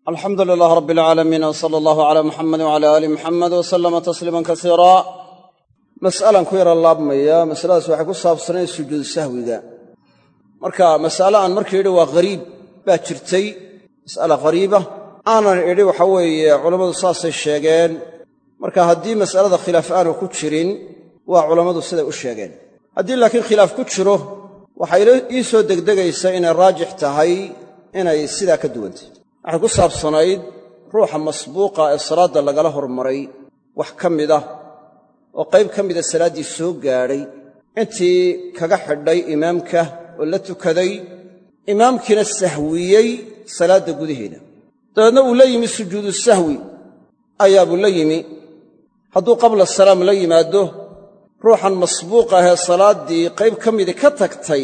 alxamdu lilaah rabbi alcaalamiin w sala allahu calaa muxamed wcala aali muxamed wa sallama tasliiman kasiira mas'alan ku yara laabmaya masaladaas waxay ku saabsanayd sujuudu sahwiga marka mas'ale aan markii yidhi waa ghariib baa jirtay mas'ala ghariiba aanan idhi waxa weeye culammadu saasay sheegeen marka haddii mas'alada khilaaf aanu ku jirin waa culammadu siday u sheegeen haddii laakiin khilaaf ku jiro waxay ii soo degdegaysa inay raajix tahay inay sidaa ka duwantay waxay ku saabsanayd ruuxa masbuuqa ee salaadda lagala hormaray wax ka mid ah oo qayb ka mida salaaddii soo gaadhay intii kaga xidhay imaamka oo la tukaday imaamkiina sahwiyey salaadda gudaheeda dabeedna uu la yimi sujuudu sahwi ayaabuu la yimi hadduu qabla salaam la yimaado ruuxan masbuuq ahee salaaddii qayb ka midi ka tagtay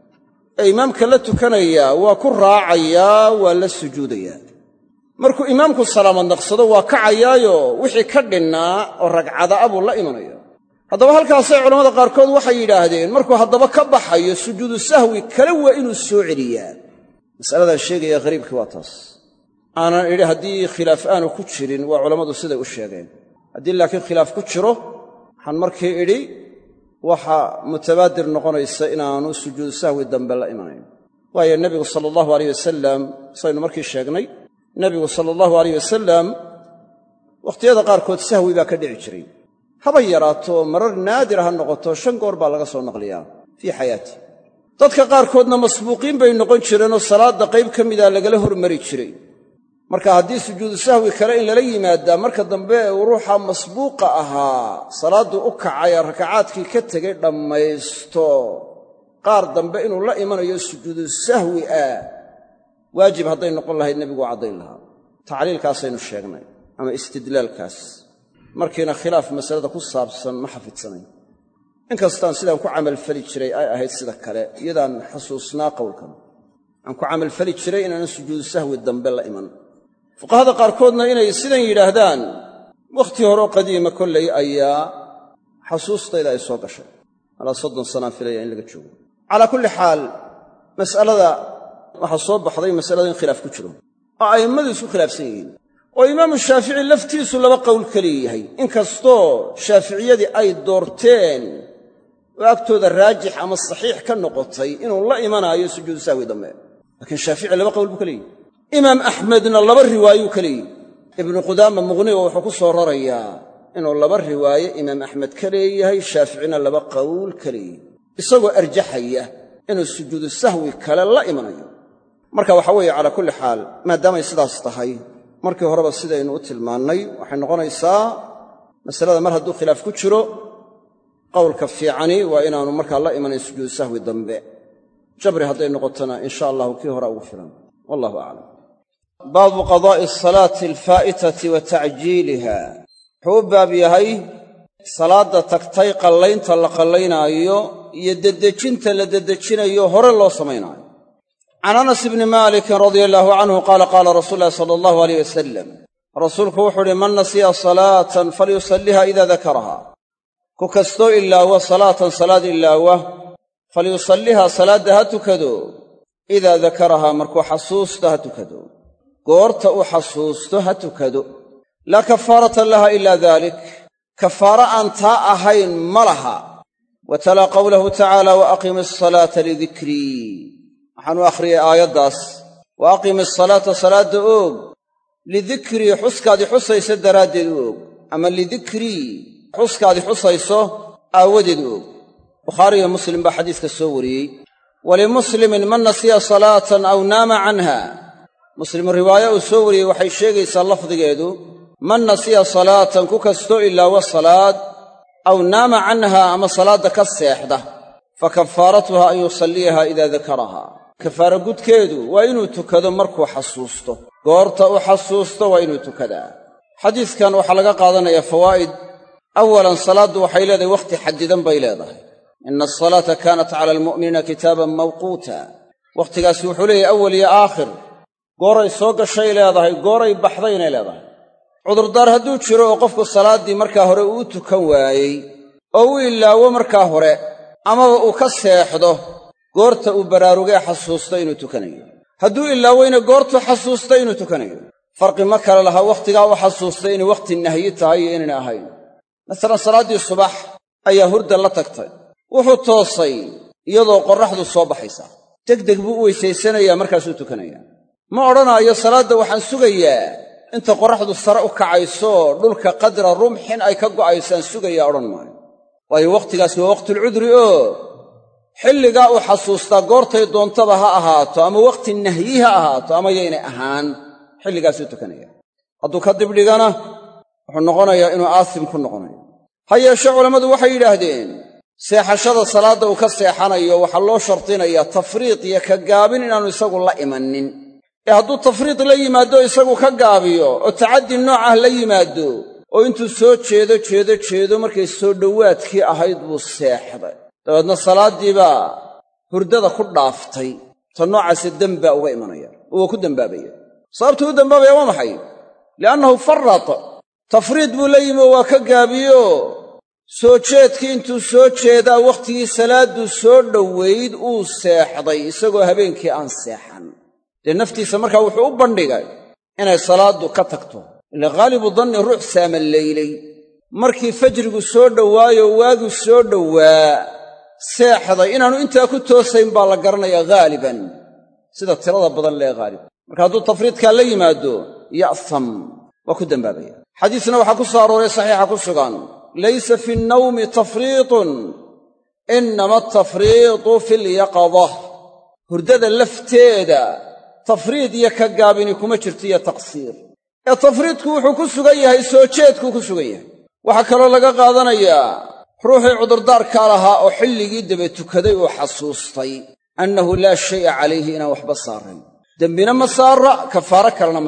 ee imaamka la tukanaya waa ku raacayaa waa la sujuudayaa markuu imaamku salaamad naqsado waa kacayaayo wixii ka dhinnaa oo ragcada a buu la imanaya haddaba halkaasay culammada qaarkood waxay yidhaahdeen markuu haddaba ka baxayo sujuudu sahwi kale waa inuu soo celiyaa mas'aladaa sheegaya ghariibkii waa taas aanan idhi haddii khilaaf aanu ku jirin waa culammadu siday u sheegeen haddii laakiin khilaaf ku jiro waxaan markii idhi waxa mutabaadir noqonaysa inaanu sujuudu sahwi dambe la imanayn waayo nebigu sala allahu alayh wasalam saynu markii sheegnay nebigu sala allahu alayh wasalam wakhtiyada qaarkood sahwi baa ka dhici jiray haba yaraato marar naadira ha noqoto 5 goor baa laga soo naqliyaa fii xayaati dadka qaarkoodna masbuuqiin bay noqon jireenoo salaadda qayb ka mida lagala hormari jiray marka haddii sujuudu sahwi kale in lala yimaadaa marka dambe uu ruuxa masbuuqa ahaa salaaddu u kacay ee rakacaadkii ka tegay dhammaysto qaar dambe inuu la imanayo sujuudu sahwi ah waajib hadday noqon lahayd nebigu caddayn lahaa tacliilkaasaynu sheegnay ama istidlaalkaas markiina khilaaf masalada ku saabsan ma xafidsanayn inkastaan sidaan ku camalfali jiray ay ahayd sida kale iyadaan xusuusnaa qowlkan aan ku camalfali jiray inaanan sujuudu sahwi dambe la iman fuqahada qaarkoodna inay sidan yidhaahdaan wakhti horeo qadiima kollay ayaa xasuustayda ay soo gashay alaa 30 sanaan filaya in laga joogo calaa kulli xaal mas'alada waxaa soo baxday masalada in khilaaf ku jiro oo a'immadu isku khilaafsan yihiin oo imaamu shaafici laftiisu laba qowl keliya yahay inkastoo shaaficiyadii ay doorteen oo agtooda raajix ama saxiix ka noqotay inuu la imanaayo sujuudu sahwi dambe laakiin shaafici laba qowl buu ka leeyahy imaam axmedna laba riwaayuu ka leeyihi ibnu qudaama muqnigo wuxuu ku soo rarayaa inuu laba riwaaye imaam axmed ka leeyahay shaaficina laba qowl ka leeyihi isagoo arjaxaya inuu sujuudu sahwi kale la imanayo marka waxa weeye calaa kulli xaal maadaamay sidaas tahay markii horeba sidaynu u tilmaannay waxay noqonaysaa masalada mar hadduu khilaaf ku jiro qowlka fiicani waa inaannu markaa la imanayn sujuudu sahwi dambe jabri hadday noqotona insha allahu kii hore ugu filan wallahu aclam baabu qadaa'i asalaati alfaa'itati wa tacjiiliha wuxuu u baab yahay salaadda tagtay qallaynta la qallaynaayo iyo dedejinta la dedejinayo hore loo samaynaayo can anas ibni maalikin radia allaahu canhu qaala qaala rasuulu llahi sala allahu alayh wasalam rasuulku wuxuu uhi man nasiya salaatan falyusalliha idaa dakaraha ku kastoo ilaawa salaatan salaad ilaawa falyusalliha salaadda ha tukado idaa dakarahaa markuu xasuusto ha tukado goorta uu xasuusto ha tukado laa kafaarata laha ilaa daalik kafaaro aan taa ahayn ma laha wa talaa qawlahu tacaala wa aqimi asalaata lidikrii waxaanu akhriyay aayaddaas wa aqimi asalaata salaadda oog lidikrii xuskaadii xusayso daraaddeed u og ama lidikrii xuskaadii xusayso aawadeed u og bukhaari iyo muslim baa xadiiska soo wariyey walimuslimin man nasiya salaatan aw naama canha muslim riwaaye uu soo wariyey waxay sheegaysaa lafdigeedu man nasiya salaatan ku kastoo ilaawa salaad aw naama canha ama salaadda ka seexda fa kafaaratuha an yusalliyaha idaa dakaraha kafaara gudkeedu waa inuu tukado markuu xasuusto goorta uu xasuusto waa inuu tukadaa xadiiskan waxaa laga qaadanayaa fawaa'id awalan salaaddu waxay leedahay wakhti xadidan bay leedahay ina asalaata kaanat cala almu'miniina kitaaban mawquuta wakhtigaasi wuxuu leeyahay awal iyo aakhir gooray soo gashay leedahay gooray baxdaynay leedahay cudurdaar hadduu jiro oo qofku salaaddii markaa hore uu tukan waayey oo u ilaawo markaa hore amaba uu ka seexdo goorta uu baraarugee xasuusto inuu tukanayo hadduu ilaaweyna goortuu xasuusta inuu tukanayo farqi ma kale lahaa wakhtigaa u xasuustay inay wakhti nahyi tahay iyo inaynay ahayn. masalan salaaddii subax ayaa hurda la tagtay, wuxuu toosay iyadoo qorraxdu soo baxaysa. degdeg buu u weysaysanayaa, markaasuu tukanayaa. ma odhanaayo salaadda waxaan sugayaa inta qorraxdu sare u kacayso dhulka qadra rumxin ay ka go'aysaan sugayaa odhan maayo. waayo wakhtigaasi waa waqtulcudri oo xilligaa uu xasuustaa goortay doontaba ha ahaato, ama wakhti nahyi ha ahaato, ama yaynay ahaan, xilligaasuu tukanaya. hadduu ka dibdhigana wuxuu noqonayaa inuu aasim ku noqonayo. ha yeeshee culammadu waxay yidhaahdeen seexashada salaadda uu ka seexanayo waxaa loo shardinayaa tafriid iyo ka gaabin inaannu isagu la imanin. ee hadduu tafriid la yimaado isagu ka gaabiyo oo tacaddi nooc ah la yimaado oo intuu soo jeedo markay soo dhowaadkii ahayd buu seexday, dabeedna salaaddiibaa hurdada ku dhaaftay, ta noocaasi dembaa uga imanaya oo waa ku dembaabaya. sababtuu u dembaabaya waa maxay? li'annahu farrat, tafriid buu la yimi oo waa ka gaabiyo soo jeedkii intuu soo jeedaa wakhtigii salaadduu soo dhowayd uu seexday isagoo habeenkii aan seexan. dee naftiisa markaa wuxuu u bandhigay inay salaaddu ka tagto. ila ghaalibu danni ruux saamaleylay markii fajrigu soo dhowaayo waagu soo dhowaa seexday inaannu intaa ku toosayn baa la garanayaa haaliban, sida tirada badan lee haalib. marka hadduu tafriidkaa la yimaado ya'sam, waa ku dembaabaya. xadiisna waxaa ku soo arooray saxiixa ku sugan laysa fi nnawmi tafriitun innama atafriitu fi lyaqada. hurdada lafteeda tafriid iyo ka gaabini kuma jirto iyo taqsiir, ee tafriidku wuxuu ku sugan yahay soo jeedkuu ku sugan yahay. waxaa kaloo laga qaadanayaa ruuxii cudurdaarkaa lahaa oo xilligii daba tukaday oo xasuustay annahu laa shay'a calayhi inaan waxba saarayn. dembina ma saara, kafaaro kalena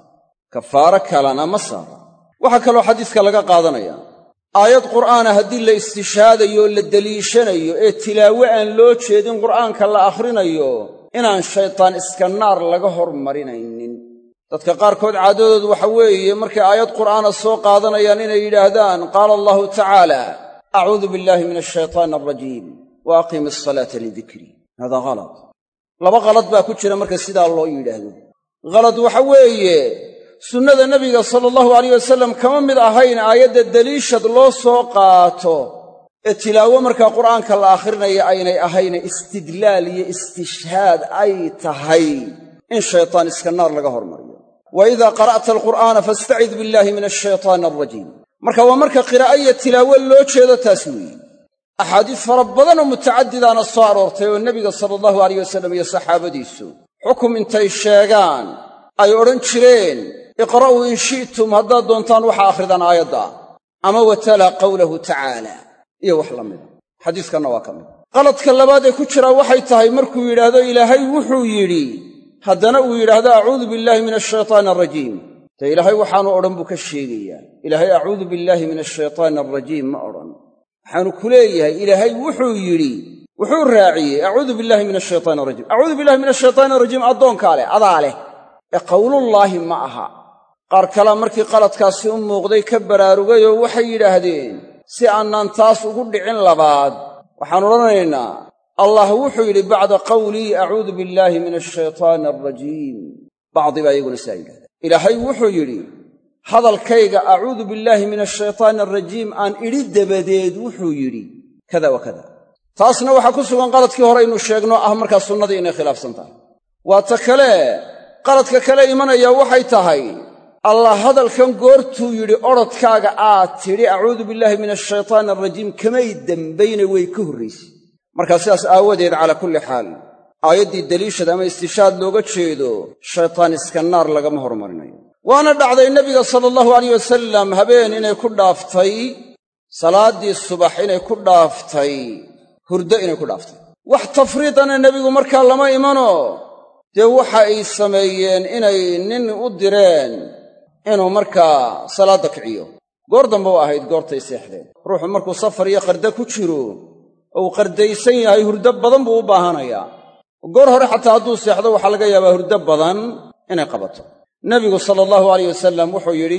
ma saara. waxaa kaloo xadiiska laga qaadanayaa aayad qur'aana haddii la istishaadayo oo la deliishanayo ee tilaawe aan loo jeedin qur'aanka la akhrinayo inaan shaytaan iska naar laga hormarinaynin. dadka qaarkood caadadoodu waxa weeye markay aayad qur'aana soo qaadanayaan inay yidhaahdaan qaala allahu tacaala acuudu billaahi min ashaytaani alrajiim wa aqimi asalaata lidikrii. haadaa halad. laba qalad baa ku jira marka sidaa loo yidhaahdo. halad waxa weeye sunnada nebiga sala allahu alayh wasalam kama mid ahayn aayadda deliishad loo soo qaato ee tilaawo markaa qur'aanka la akhrinaya aynay ahayne istidlaal iyo istishhaad ay tahay in shaytaan iska naar laga hormariyo. wa idaa qara'ta alqur'aana fastacid billaahi min ashaytaani alrajiim. marka waa marka qiraa'o iyo tilaawo loo jeedo taas weeye. axaadiis fara badan oo mutacaddidaana soo aroortay oo nebiga sala allahu alayh wasalam iyo saxaabadiisu xukum intay sheegaan ay odhan jireen iqra'uu in shi'tum haddaad doontaan waxa akhridaan aayadda, ama watalaa qawlahu tacaala iyo wax la mida. xadiiskanna waa ka mid. qaladka labaad ee ku jiraa waxay tahay markuu yidhaahdo ilaahay wuxuu yidhi haddana uu yidhaahdo acuudu billaahi min ashaytaani alrajiim. dee ilaahay waxaanu odhan buu ka sheegayaa. ilaahay acuudu billaahi min ashaytaani alrajiim ma odhan. waxaanu ku leeyahay ilaahay wuxuu yidhi, wuxuu raaciyey acuudu billaahi min ashaytaani alrajiim. acuudu billahi min ashaytaani alrajiim addoonkaa leh, adaa leh, ee qowlullaahi ma aha. qaar kalea markii qaladkaasi u muuqday ka baraarugayoo waxay yidhaahdeen si aanaan taas ugu dhicin labaad waxaan odhanaynaa allah wuxuu yidhi bacda qawlii acuudu billaahi min ashaytaani alrajiim. bacdi baa iyaguna saa yidhahda. ilaahay wuxuu yidhi hadalkayga acuudu billaahi min ashaytaani alrajiim aan idhi dabadeed wuxuu yidhi kada wa kada. taasna waxaa ku sugan qaladkii hore aynu sheegno ah markaa sunnadii inay khilaafsan tahay. waa ta kale qaladka kale imanaya waxay tahay allah hadalkan goortuu yidhi odhodkaaga aad tidhi acuudu billaahi min ashaytaani alrajiim kamay dembayne way ka horraysay. markaa sidaas aawadeed calaa kulli xaal aayaddii deliishad ama istishaad looga jeedo shaytaan iska naar lagama hormarinayo. waana dhacday nebiga sala allahu alayh wasalam habeen inay ku dhaaftay salaaddii subax inay ku dhaaftay hurdo inay ku dhaaftay. wax tafriidana nebigu markaa lama imano dee waxa ay sameeyeen inay nin u direen inuu markaa salaadda kiciyo. goor dambe u ahayd goortay seexdeen. ruuxu markuu safar iyo qarda ku jiro oo uu qardaysan yahay hurdo badan buu u baahanayaa. goor hore xataa hadduu seexdo waxaa laga yaabaa hurdo badan inay qabato. nebigu sala allahu alayh wasalam wuxuu yidhi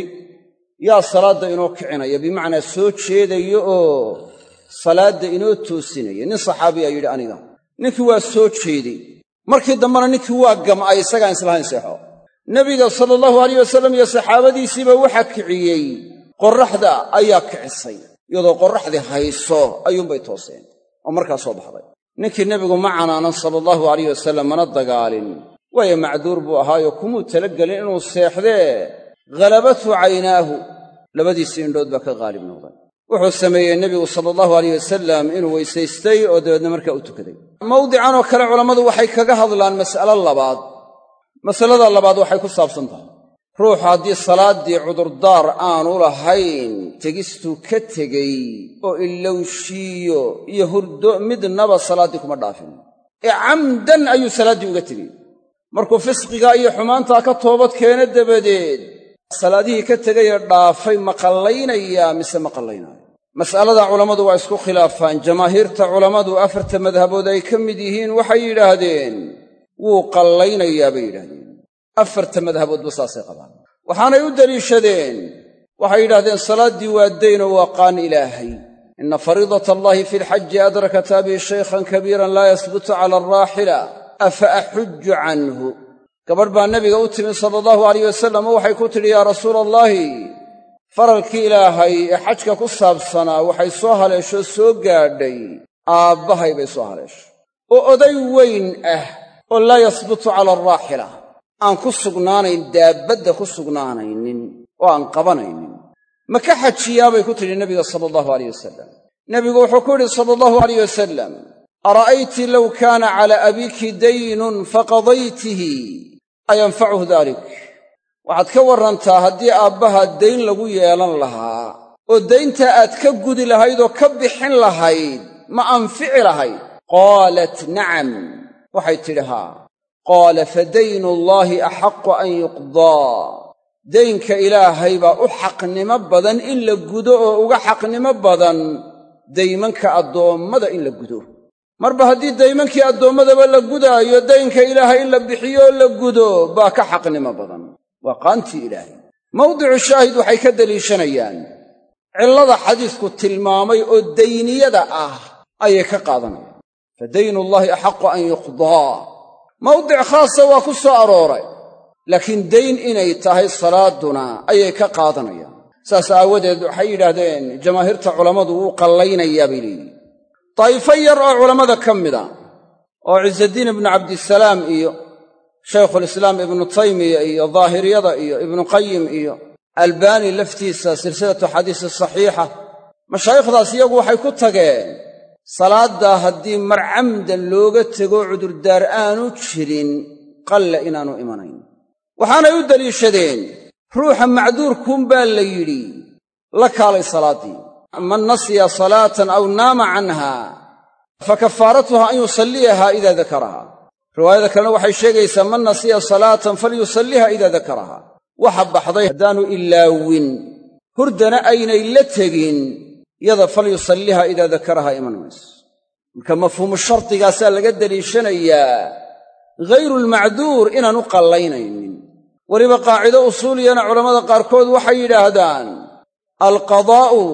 yaa salaadda inoo kicinaya, bimacnaa soo jeedaya oo salaadda inoo toosinaya. nin saxaabiyaa yidhi aniga. ninkii waa soo jeeday. markii dambena ninkii waa gam'ay isagaan islahayn seexo. nebiga sala allahu alayh wasallam iyo saxaabadiisiiba waxa kiciyey qorraxda ayaa kicisay, iyadoo qorraxdii hayso ayuunbay tooseen oo markaa soo baxday. ninkii nebigu ma canaanan sala allahu alayh wasallam mana dagaalin, waayo macduur buu ahaayo kumuu talagelin inuu seexdee ghalabathu caynaahu, labadiisii indhood baa ka qaalib noqday. wuxuu sameeyey nebigu sala allahu alayh wasalam inuu weysaystay oo dabeedna markaa u tukaday. mawdican oo kale culammadu waxay kaga hadlaan mas'alo labaad. masalada labaad waxay ku saabsan tahay ruuxu haddii salaaddii cudurdaar aanu lahayn, tegistuu ka tegey oo ilowshiiyo iyo hurdo midnaba salaaddii kuma dhaafin, ee camdan ayuu salaaddii uga tegey. markuu fisqigaa iyo xumaantaa ka toobad keena dabadeed salaadihii ka tegayee dhaafay ma qallaynayaa mise ma qallaynaayo? mas'alada culammadu waa isku khilaafaan. jamaahiirta culammadu 4 madhabood ay ka mid yihiin waxay yidhaahdeen wuu qallaynayaa bay yidhahdeen. 4 madhaboodba saasay qabaan. waxaanay u deliishadeen, waxay yidhahdeen salaaddii waa daynoo waa qaan ilaahay. inna fariidata allaahi fi lxaji adrakat abii shaykhan kabiiran laa yasbutu cala alraaxila afa axujju canhu. gabadh baa nebiga u timi sala allahu alayh wasallam oo waxay ku tidhi yaa rasuula allaahi, faralkii ilaahay ee xajka ku saabsanaa waxay soo haleeshoo soo gaadhay aabbahay bay soo haleeshay oo oday weyn ah oo laa yasbutu cala alraaxila, aan ku sugnaanayn, daabbadda ku sugnaanaynin oo aan qabanaynin. ma ka xajiyaabay ku tidhi nebiga sala allahu alayh wasalam. nebigu wuxuu ku yidhi sala allahu alayh wasalam, ara'ayti low kaana cala abiki daynun faqadaytihi ayanfacuhu daalik. waxaad ka warrantaa haddii aabbaha dayn lagu yeelan lahaa oo dayntaa aad ka gudi lahayd oo ka bixin lahayd ma anfici lahayd? qaalat nacam, waxay tidhi haa. qaala fadaynu allaahi axaqu an yuqdaa. daynka ilaahay baa u xaqnimo badan in la gudo oo uga xaqnimo badan daymanka addoommada in la gudo. marba haddii daymankii addoommadaba la gudaayo, daynka ilaahay in la bixiyo oo la gudo baa ka xaqnimo badan. waa qaantii ilaahay. mawdicu shaahid waxay ka deliishanayaan cillada xadiisku tilmaamay oo dayniyada ah ayay ka qaadanayaan. fa daynullaahi axaqu an yuqdaa. mawdic khaasa waa ku soo arooray, laakiin dayn inay tahay salaaduna ayay ka qaadanayaan. saas aawadeed waxay yidhaahdeen jamaahiirta culammadu wuu qallaynayaa bay leeyihin. daa'ifo yar oo culammada ka mida oo ciisadiin ibnu cabdisalaam iyo shaykhulislaam ibnu taymiya iyo daahiriyada iyo ibnu qayim iyo albaani laftiisa silsilatu xadiisi saxiixa, mashaayikhdaas iyagu waxay ku tageen salaaddaa haddii mar camdan looga tego cudurdaar aanu jirin qalle inaanu imanayn. waxaanay u deliishadeen ruuxa macduurkuunbaa la yidhi la kaalay salaaddii. man nasiya salaatan aw naama canha fa kafaaratuha an yusalliyaha idaa dakaraha. riwaayada kalena waxay sheegaysaa man nasiya salaatan falyusalliha idaa dakaraha. waxa baxday haddaanu ilaawin hurdana aynay la tegin, yada falyusalliha idaa dakaraha iman mayso. marka mafhuumu shardigaasaa laga deliishanayaa ghayrulmacduur inaanu qallaynaynin. weliba qaacido usuuliyana culammada qaarkood waxay yidhaahdaan alqadaa'u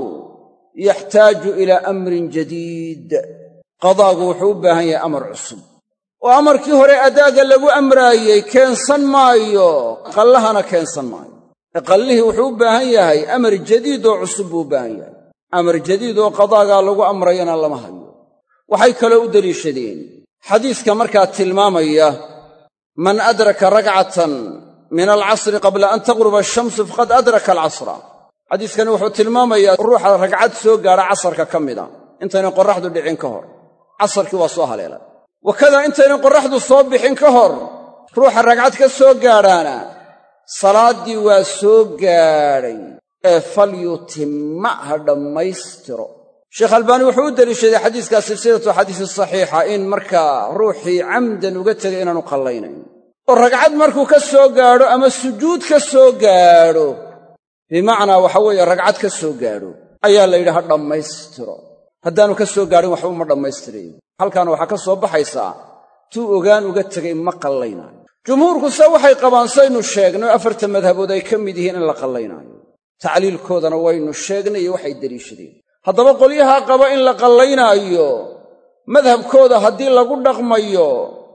yaxtaaju ilaa amrin jadiid. qadaagu wuxuu u baahan yahay amar cusub oo amarkii hore adaaga lagu amraayey keensan maayo, qallahana keensan maayo. qallihii wuxuu u baahan yahay amar jadiid oo cusub buu u baahan yahay. amar jadiid oo qadaagaa lagu amrayana lama hayo. waxay kaloo u deliishadeen xadiiska markaa tilmaamaya man adraka rakcatan min alcasri qabla an taqruba ashamsu faqad adraka alcasra. xadiiskani wuxuu tilmaamayaa ruuxa ragcad soo gaadha casarka ka mida intaynan qorraxdu dhicin ka hor, casarkii waa soo haleelay. wakadaa intaynan qorraxdu soo bixin ka hor ruuxa ragcad ka soo gaadhaana salaaddii waa soo gaadhay ee falyutimma ha dhammaystiro. sheekh albaani wuxuu u deliishaday xadiiskaa silsilatu xadiisi saxiixa in markaa ruuxii camdan uga tegay inaanu qallaynayn oo ragcad markuu ka soo gaadho ama sujuud ka soo gaadho, bimacnaa waxa weeye ragcad ka soo gaadho ayaa la yidhi ha dhammaystiro. haddaanu ka soo gaadhin waxba ma dhammaystirayo. halkaana waxaa ka soo baxaysaa tuu ogaan uga tegay ma qallaynaayo. jumhuurku se waxay qabaan saynu sheegnay 4 madhabood ay ka mid yihiin in la qallaynaayo. tacliilkoodana waynu sheegnay iyo waxay deliishadeen. haddaba qolyahaa qaba in la qallaynaayo madhabkooda haddii lagu dhaqmayo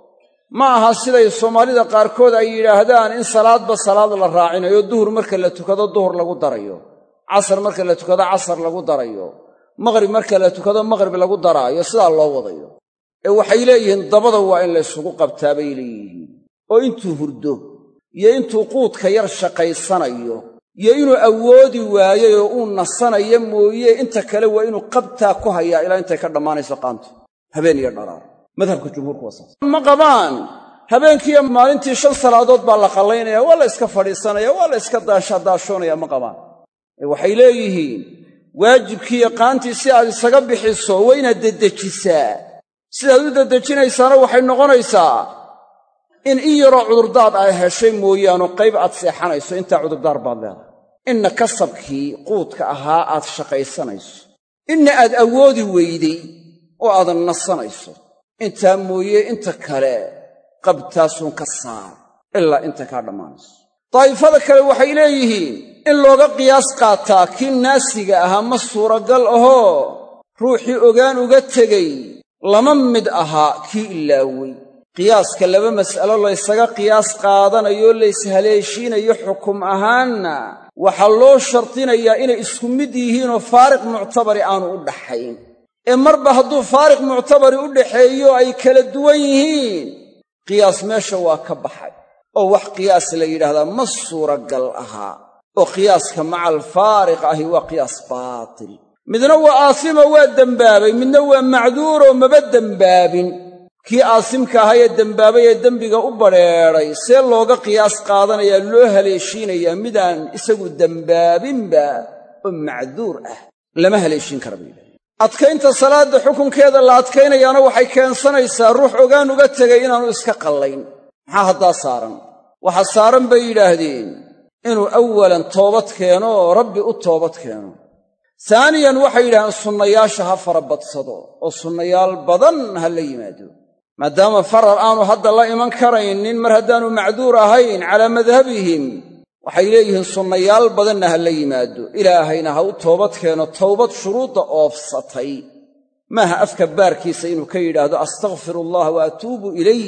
ma aha siday soomaalida qaarkood ay yidhaahdaan in salaadba salaad la raacinayo duhur marka la tukado duhur lagu darayo, casar marka la tukado casar lagu darayo, maqrib marka la tukado maqrib lagu daraayo, sidaa loo wadayo. Waxay leeyihiin dabada waa in la isugu qabtaa bay leeyihiin, oo intuu hurdo iyo intuu quudka yar shaqaysanayo iyo inuu awoodi waayey oo uu nasanayo mooye inta kale waa inuu qabtaa ku hayaa ilaa intay ka dhammaanayso qaantu, habeen iyo dharaar. madhabka jumhuurku waa saas. Ma qabaan habeenkiiyo maalintii 5 salaadood baa la qallaynaya, waa la iska fadhiisanaya, waa la iska daashoonaya, ma qabaan. Waxay leeyihiin waajibkiiyo qaantii si aad isaga bixiso waa inaad dedejisaa. sidaad u dedejinaysaana waxay noqonaysaa in yaroo cudurdaad ay heshay mooyaane qayb aad seexanayso, intaa cudurdaar baad leedahay. inna kasabkii quudka ahaa aad shaqaysanayso, inna aad awoodi weyday oo aadan nasanayso, intaa mooye inta kale qabtaasuun ka saar ilaa inta kaa dhammaanayso. daa'ifada kale waxay leeyihiin in looga qiyaas qaataa kii naasiga ahaa ma suuragal ahoo ruuxii ogaan uga tegey lama mid ahaa kii ilaawey. qiyaaska 2 mas'alo laysaga qiyaas qaadanayo layshaleeshiinayo xukum ahaanna waxaa loo shardinayaa inay isku mid yihiinoo faariq muctabari aanu u dhaxayn. marba hadduu faariq muctabari u dhaxeeyo ay kala duwan yihiin, qiyaas meesha waa ka baxay oo wax qiyaas la yidhaahdaa ma suuragal ahaa, oo qiyaaska maca alfaariq ahi waa qiyaas baatil. midna waa aasimo waa dembaabay, midna waa macduuroo maba dembaabin. kii aasimka ahaa ee dembaabay ee dembiga u badrheedhay see looga qiyaas qaadanayaa, loo haleeshiinayaa midaan isagu dembaabinba oo macduur ah? lama haleeshin kara bay yidhahdeen. adkaynta salaadda xukunkeeda la adkaynayaana waxay keensanaysaa ruux ogaan uga tegay inaanu iska qallayn. maxaa haddaa saaran? waxa saaran bay yidhaahdeen inuu awalan toobad keeno oo rabbi u toobad keeno. taaniyan waxay yidhahdeen sunnayaasha ha farabadsado oo sunnayaal badan ha la yimaado. maadaama farar aanu hadda la iman karaynin, mar haddaanu macduur ahayn calaa madhabihim, waxay leeyihiin sunnayaal badanna ha la yimaado. ilaahayna ha u toobad keeno towbad shuruudda oofsatay, maaha afka baarkiisa inuu ka yidhaahdo astakfirullaah wa atuubu ilayh,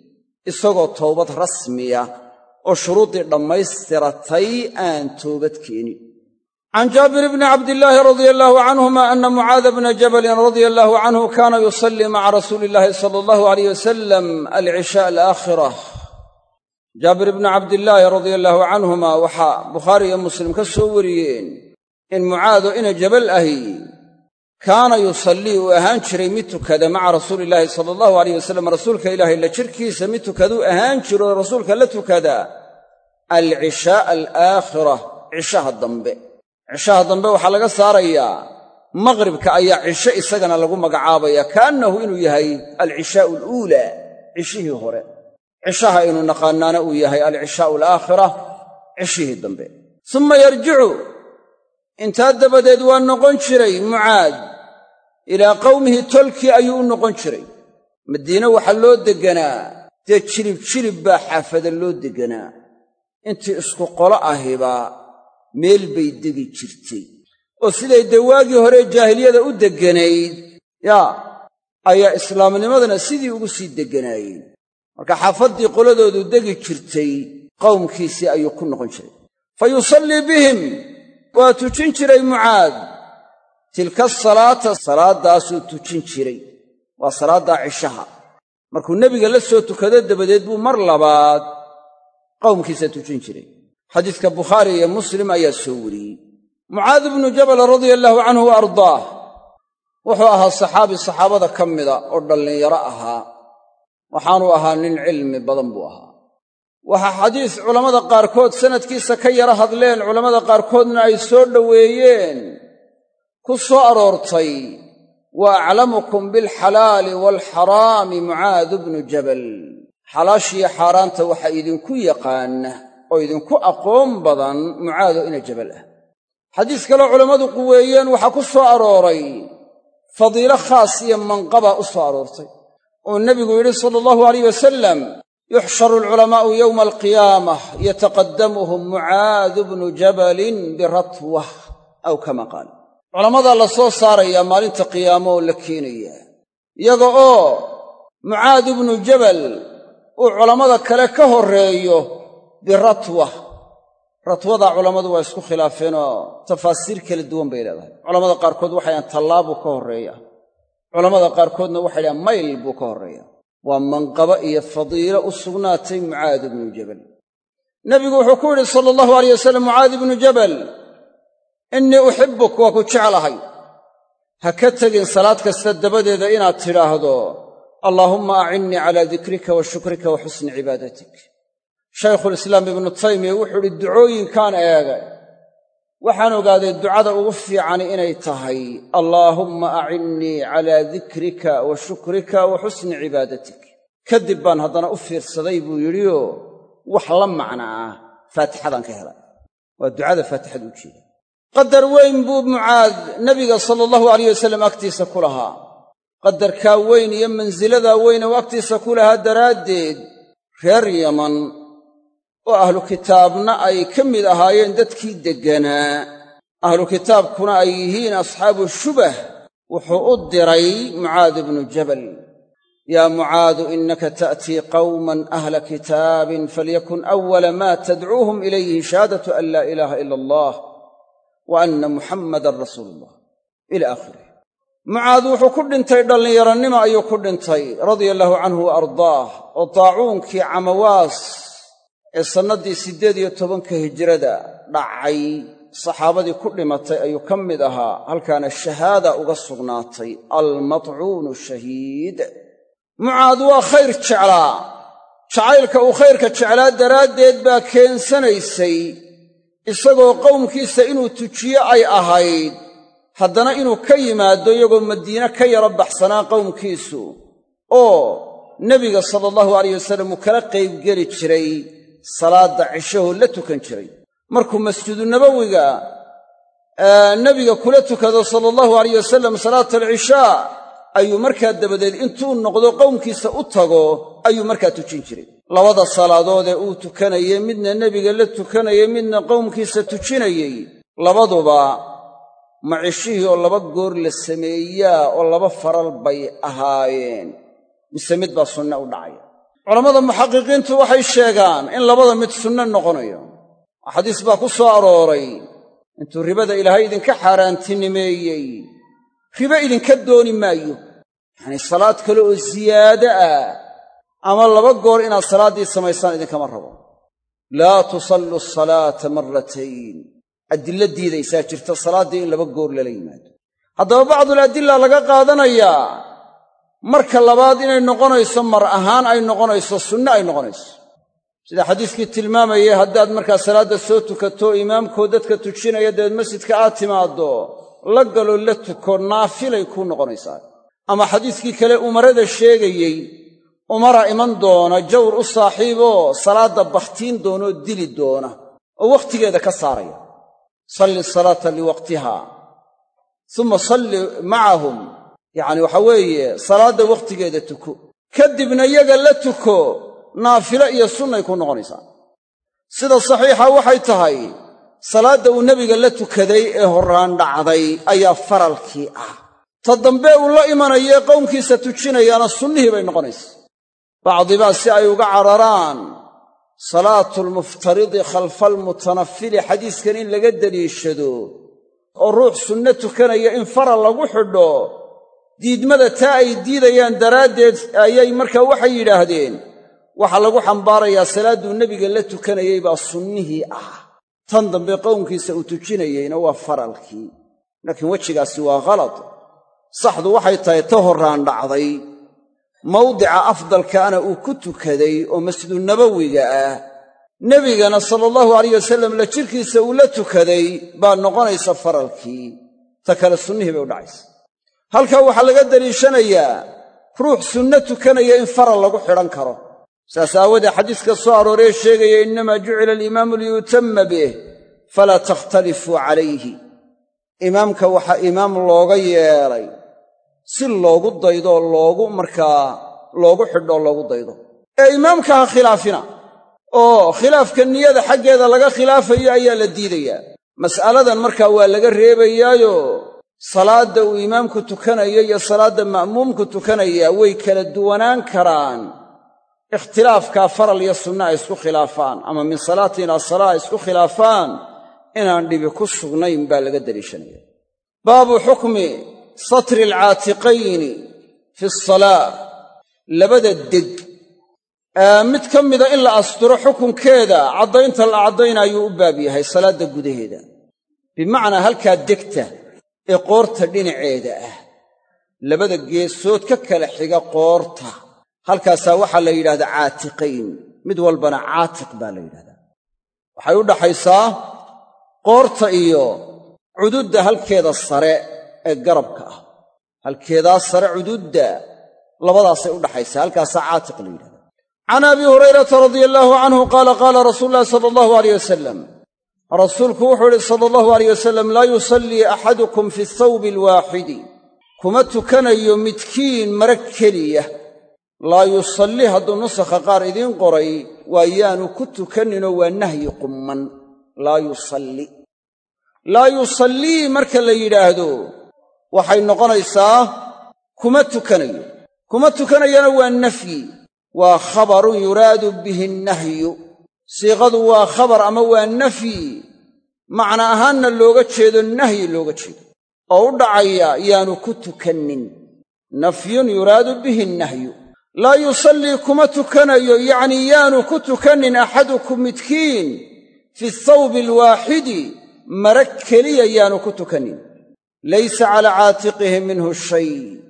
isagoo towbad rasmiya oo shuruuddii dhammaystiratay aan toobad keenin. can jaabir bni cabdillaahi radia allaahu canhuma ana mucaada bna jabalin radia allaahu canhu kaana yusallii maca rasuuli illaahi sala allahu alayh wasalam alcishaa alaakhira. jaabir ibni cabdillaahi radia allaahu canhuma waxaa bukhaari iyo muslim ka soo wariyeen in mucaado ina jabal ahi kaana yusallii uu ahaan jiray mid tukada maca rasuulillaahi sala allahu alayh wasalam, rasuulka ilaahay la jirkiisa mid tukaduu ahaan jiro oo rasuulka la tukada alcishaa alaakhira, cishaha dambe. cishaha dambe waxaa laga saarayaa maqribka ayaa cisho isagana lagu magacaabaya, kaannahu inuu yahay alcishaa'u aluulaa, cishihii hore. cishaha inuu naqaanaana uu yahay alcishaa'u alaakhira, cishihii dambe. summa yarjicu, intaa dabadeed waa noqon jiray mucaad ilaa qawmihi, tolkii ayuu u noqon jiray. madiine waxaa loo degganaa dee jilib baa xaafada loo degganaa. intii isku qolo ahiba meel bay degi jirtay, oo siday dee waagii hore jaahiliyada u degganayd ayaa islaamnimadana sidii ugu sii degganaayeen. marka xaafaddii qoladoodu degi jirtay qowmkiisii ayuu ku noqon jiray. fa yusallii bihim, waa tujin jiray mucaad tilka asalaata, salaaddaasuu tujin jiray. waa salaaddaa cishaha. markuu nebiga la soo tukado dabadeed buu mar labaad qowmkiisa tujin jiray. xadiiska bukhaari iyo muslim ayaa soo wariyey. mucaad ibnu jabal radia allaahu canhu wa ardaah wuxuu ahaa saxaabi saxaabada ka mida oo dhallinyaro ahaa, waxaanuu ahaa nin cilmi badan buu ahaa. waxaa xadiis culammada qaarkood sanadkiisa ka yara hadleen, culammada qaarkoodna ay soo dhoweeyeen, ku soo aroortay wa aclamukum bilxalaali waalxaraami mucaadu bnu jabal. xalaashiyo xaaraanta waxaa idinku yaqaana oo idinku aqoon badan mucaado ina jabal ah. xadiis kaloo culammadu quweeyeen waxaa ku soo arooray fadiilo khaas iyo manqaba u soo aroortay, oo nebigu yidhi sala allahu alayh wasalam yuxsharu alculamaa'u yowma alqiyaamah yataqaddamuhum mucaadu bnu jabalin biratwah, aw kama qaal. culammadaa la soo saarayaa maalinta qiyaamo oo la keenayaa, iyaga oo mucaad ibnu jabal uu culammada kale ka horreeyo biratwa. ratwada culammadu waa isku khilaafeenoo tafaasiir kala duwan bay leedahay. culammada qaarkood waxay dhahaan tallaabuu ka horreeya, culammada qaarkoodna waxay dhahaan mayl buu ka horreeya. waa manqabo iyo fadiilo u sugnaatay Mucaad ibnu Jabal. nebigu wuxuu ku yidhi sala allahu alayh wasalam, Mucaad ibnu Jabal, innii uxibbuk, waa ku jeclahay. ha ka tegin salaad kasta dabadeeda inaad tidhaahdo allaahumma acinnii calaa dikrika wa shukrika wa xusni cibaadatik. shaykhulislaam ibnu taymiya wuxuu idhi ducooyinkaan eegay, waxaan ogaaday ducada ugu fiicani inay tahay allaahumma acinnii calaa dikrika wa shukrika wa xusni cibaadatik. kadib baan haddana u fiirsaday buu yidhioo wax la macnaa faatixadaan ka helay. waa ducada faatixada u jeeda. qadar weyn buu Mucaad nebiga sala allahu alayh wasallam agtiisa ku lahaa. qadarkaa weyn iyo mansiladaa weyne uu agtiisa ku lahaa daraaddeed reer yaman oo ahlu kitaabna ay ka mid ahaayeen dadkii degganaa, ahlu kitaabkuna ay yihiin asxaabu shubah, wuxuu u diray Mucaad ibnu Jabal. yaa Mucaadu innaka ta'tii qawman ahla kitaabin falyakun awwala maa tadcuuhum ilayhi shahaadatu an laa ilaaha ila allah wa anna muxammadan rasuulullah ila aakhirih. Mucaad wuxuu ku dhintay dhallinyarannimo ayuu ku dhintay radia allaahu canhu wa ardaah, oo daacuunkii camawaas ee sannaddii 18 hijrada dhacay saxaabadii ku dhimatay ayuu ka mid ahaa. halkaana shahaada uga sugnaatay, almatcuunu shahiid. Mucaad waa khayr jeclaa, jacaylka uu khayrka jeclaa daraaddeed baa keensanaysay isagoo qowmkiisa inuu tujiyo ay ahayd, haddana inuu ka yimaado iyagoo madiine ka yaro baxsanaa qowmkiisu, oo nebiga sala allahu alayh wasallam uu kala qaybgeli jiray salaadda cishahoo la tukan jiray. markuu masjidu nabowiga nebiga kula tukado sala allahu alayh wasallam salaata alcishaa, ayuu markaa dabadeed intuu noqdo qowmkiisa u tago ayuu markaa tujin jiray. labada salaadood ee uu tukanayey, midna nebiga la tukanayey, midna qowmkiisa tujinayey, labaduba macishihii oo 2 goor la sameeyaa oo 2 faral bay ahaayeen, mise mid baa sunne u dhacaya. culammada muxaqiqiintu waxay sheegaan in labada mid sunne noqonayo. xadiis baa ku soo arooray intuu ribada ilaahay idinka xaaraantinimeeyey, ribo idinka dooni maayo, yacnii salaad kale oo siyaado ah ama 2 goor inaad salaaddii samaysaan idinkama rabo. laa tusallu asalaata marratayn, adilla diidaysaa jirta salaaddii in 2 goor lala yimaado. haddaba bacduladilla laga qaadanayaa marka labaad inay noqonayso mar ahaan ay noqonayso, sunne ay noqonayso, sida xadiiskii tilmaamayay haddaad markaa salaadda soo tukato imaamkoo dadka tujinaya dabeed masjidka aad timaaddo la galo la tuko, naafilay kuu noqonaysaa. ama xadiiskii kale umarada sheegayey, umara iman doona jawr u saaxiiboo salaadda bakhtiin doonoo dili doona oo wakhtigeeda ka saaraya. salli salaata liwaqtiha uma salli macahum, yacni waxa weeye salaadda wakhtigeeda tuko, kadibna yaga la tuko, naafilo iyo sunnay ku noqonaysaa. sida saxiixa waxay tahay salaadda uu nebiga la tukaday ee horraan dhacday ayaa faralkii ah. ta dambe uu la imanayee qowmkiisa tujinayaana sunnihii bay noqonaysa. bacdibaa si ay uga cararaan salaatulmuftaridi khalfaalmutanafili xadiiskan in laga deliishado oo ruux sunne tukanaya in faral lagu xidho, diidmada taa ay diidayaan daraaddeed ayay markaa waxay yidhaahdeen waxaa lagu xambaarayaa salaadduu nebiga la tukanayey baa sunnihii ah, tan dambe qowmkiisa uu tujinayeyna waa faralkii. laakiin wejigaasi waa khalad. saxdu waxay tahay ta horraan dhacday mawdica afdalkaana uu ku tukaday oo masjidu nabowiga ah, nebigana sala allahu alayh wasallam la jirkiisa uu la tukaday baa noqonaysa faralkii, ta kale sunnihii bay u dhacaysa. halkaa waxaa laga deliishanayaa ruux sunno tukanaya in faral lagu xidhan karo. saas aawadee xadiiska soo arooree sheegaya innamaa jucila alimaamu liyutamma bih falaa takhtalifuu calayhi. imaamka waxaa imaam looga yeelay si loogu daydo loogu xidho loogu daydo, ee imaamka ha khilaafina, oo khilaafka niyada xaggeeda laga khilaafayo ayaa la diidayaa. mas'aladan markaa waa laga reebayaayo salaadda uu imaamku tukanayo iyo salaadda ma'muumku tukanaya way kala duwanaan karaan ikhtilaafkaa faral iyo sunna ay isku khilaafaan ama min salaatin ilaa salaa ay isku khilaafaan inaan dhibi ku sugnayn baa laga deliishanaya. baabu xukmi satri alcaatiqayni fi asalaa, labada deg mid ka mida in la asturo xukunkeeda caddaynta la caddaynayuu u baab yahay salaadda gudaheeda. bimacnaa halkaa degta ee qoorta dhinaceeda ah, labada geesood ka kala xiga qoorta, halkaasaa waxaa la yidhahdaa caatiqayn, mid walbana caatiq baa la yidhahdaa. waxay u dhaxaysaa qoorta iyo cududda halkeeda sare ee garabka ah, halkeedaa sare cududda labadaasay u dhaxaysaa, halkaasaa caatiq la yidhahdaa. can abi hurayrata radia allaahu canhu qaala qaala rasuulu llahi sala allahu alayh wasalam, rasuulku wuxuu idhi sala allahu alayh wasalam, laa yusallii axadukum fi athawbi alwaaxidi, kuma tukanayo midkiin mara keliya. laa yusallii hadduu nusakha qaar idiin qoray waa yaanu ku tukaninoo waa nahyi qumman. laa yusallii marka la yidhaahdo waxay noqonaysaa kuma tukanayo. kuma tukanayana waa nafyi, waa khabarun yuraadu bihi annahyu. siiqadu waa khabar ama waa nafyi, macna ahaanna looga jeedo nahyi looga jeedo, oo u dhacaya yaanu ku tukannin. nafyun yuraadu bihi annahyu. laa yusallii kuma tukanayo, yacnii yaanu ku tukannin axadukum midkiin fi athawbi alwaaxidi, mara keliya yaanu ku tukannin. laysa calaa caatiqihi minhu shay,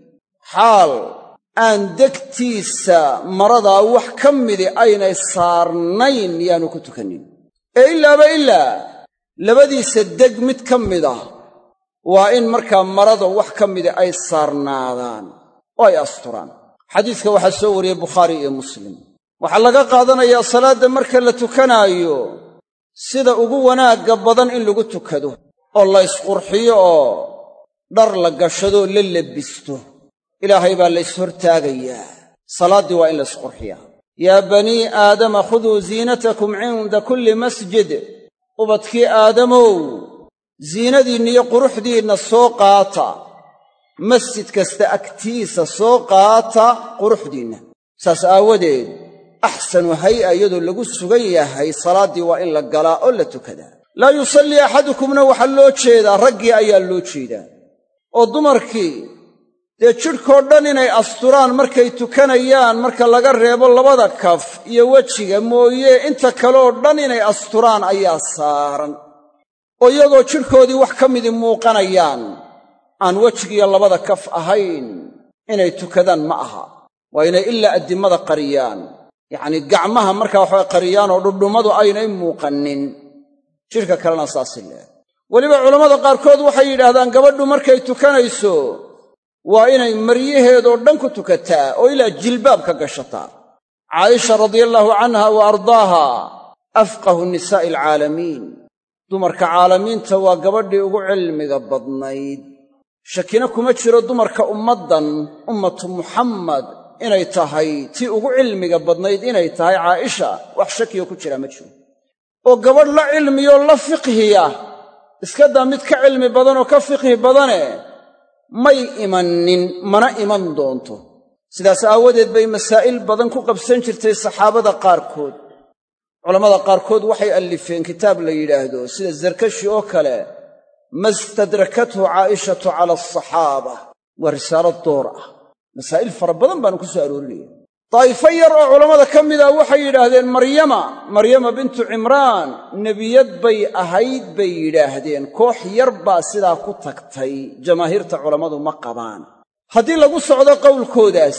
xaal aan degtiisa maradaa wax ka midi aynay saarnayn yaanu ku tukannin. ee ilaaba ilaa labadiisa deg mid ka mid ah waa in markaa marada wax ka mida ay saarnaadaan oo ay asturaan. xadiiska waxaa soo wariyey bukhaari iyo muslim. waxaa laga qaadanayaa salaadda marka la tukanaayo sida ugu wanaagga badan in lagu tukado oo la isqurxiyo oo dhar la gashadoo la lebisto. ilaahay baa la ishortaagayaa, salaaddii waa in la isqurxiyaa. yaa banii aadama khuduu ziinatakum cinda kulli masjid, ubadkii aadamow ziinadiinniyo quruxdiinna soo qaata, masjid kasta agtiisa soo qaata quruxdiinna. saas aawadeed axsanu hay'a iyadoo lagu sugan yahay salaaddii waa in la galaa oo la tukadaa. laa yusallii axadukumna waxaa loo jeedaa raggii ayaa loo jeedaa, oo dumarkii dee jidhkoo dhan inay asturaan markay tukanayaan, marka laga reebo labada kaf iyo wejiga mooye inta kaleoo dhan inay asturaan ayaa saaran. oo iyagoo jidhkoodii wax ka midii muuqanayaan, aan wejigiiyo labada kaf ahayn, inay tukadaan ma aha. waa inay ilaa addimada qariyaan, yacnii gacmaha markaa waxbay qariyaan oo dhudhummadu aynay muuqannin, jidhka kalena saasi leeh. weliba culammada qaarkood waxay yidhaahdaan gabadhu markay tukanayso waa inay maryaheedoo dhan ku tukataa oo ilaa jilbaab ka gashataa. caaisha radiallaahu canha wa ardaaha afqahu nisaa'i alcaalamiin, dumarka caalamiinta waa gabadhii ugu cilmiga badnayd. shakina kuma jiro dumarka ummaddan, ummatu muxammad, inay tahay tii ugu cilmiga badnayd inay tahay caaisha, wax shakiyo ku jira ma jiro. oo gabadh la cilmiyoo la fiqhiya, iska daa mid ka cilmi badan oo ka fiqhi badane, may imannin mana iman doonto. sidaas aawadeed bay masaa'il badan ku qabsan jirtay saxaabada qaarkood. culammada qaarkood waxay allifeen kitaab la yidhaahdo sida zarkashi oo kale, mastadrakathu caa'ishatu cala asaxaaba, waa risaalo door ah. masaa'il fara badan baanu ku soo aroorinaya. daa'ifo yar oo culammada ka mid ah waxay yidhaahdeen maryama bintu cimraan nebiyad bay ahayd bay yidhaahdeen. koox yar baa sidaa ku tagtay, jamaahiirta culammadu ma qabaan. haddii lagu socdo qowlkoodaas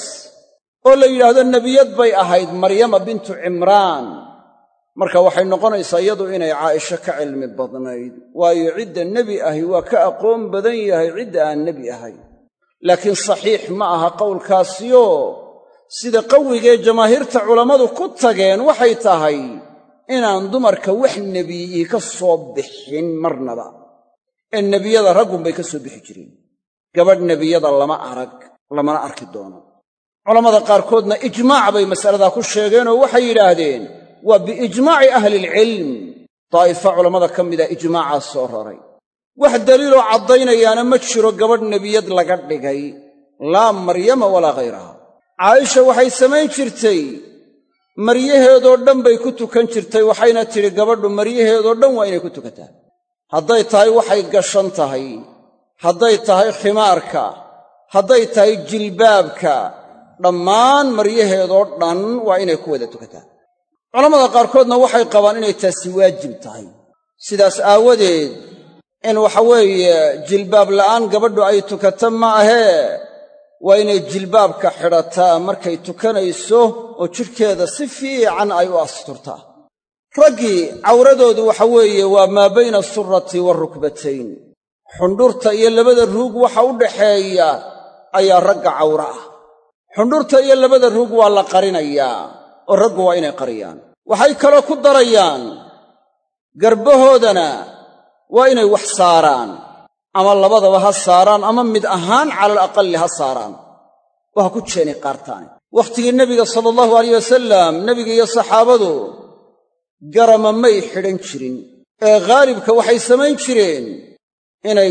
oo la yidhaahdo nebiyad bay ahayd maryama bintu cimraan, marka waxay noqonaysaa iyadu inay caaisho ka cilmi badnayd, waayo cidda nebi ahi waa ka aqoon badan yahay cidda aan nebi ahayn. laakiin saxiix ma aha qowlkaasiyo sida qawigee jamaahiirta culammadu ku tageen waxay tahay inaan dumarka wax nebiyi ka soo bixin marnaba, ee nebiyada raggunbay ka soo bixi jireen. gabadh nebiyada lama arag, lamana arki doono. culammada qaarkoodna ijmaac bay masaladaa ku sheegeenoo waxay yidhaahdeen waa biijmaaci ahlilcilm. daa'ifa culammada ka mida ijmaacaa soo raray. wax daliiloo caddaynayaana ma jiro gabadh nebiyad laga dhigay, laa maryama walaa hayraha. caaisha waxay samayn jirtay maryaheedoo dhan bay ku tukan jirtay, waxayna tidhi gabadhu maryaheedoo dhan waa inay ku tukataa. hadday tahay waxay gashan tahay, hadday tahay khimaarka, hadday tahay jilbaabka, dhammaan maryaheedoo dhan waa inay ku wada tukataa. culammada qaarkoodna waxay qabaan inay taasi waajib tahay. sidaas aawadeed in jilbaab la'aan gabadhu ay tukato ma ahee waa inay jilbaabka xidhataa markay tukanayso oo jidhkeeda si fiican ay u asturtaa. raggii cawradoodu waa maa bayna asurrati waalrukbatayn, xundhurta iyo labada ruug waxa u dhaxeeya ayaa ragga cawra ah. xundhurta iyo labada ruug waa la qarinayaa oo raggu waa inay qariyaan. waxay kaloo ku darayaan garbahoodana waa inay wax saaraan, ama labadaba ha saaraan ama mid ahaan calal aqalli ha saaraan oo ha ku jeeni qaartaani. wakhtigii nebiga sala allahu alayh wasalam, nebiga iyo saxaabadu garama may xidhan jirin ee khaalibka waxay samayn jireen inay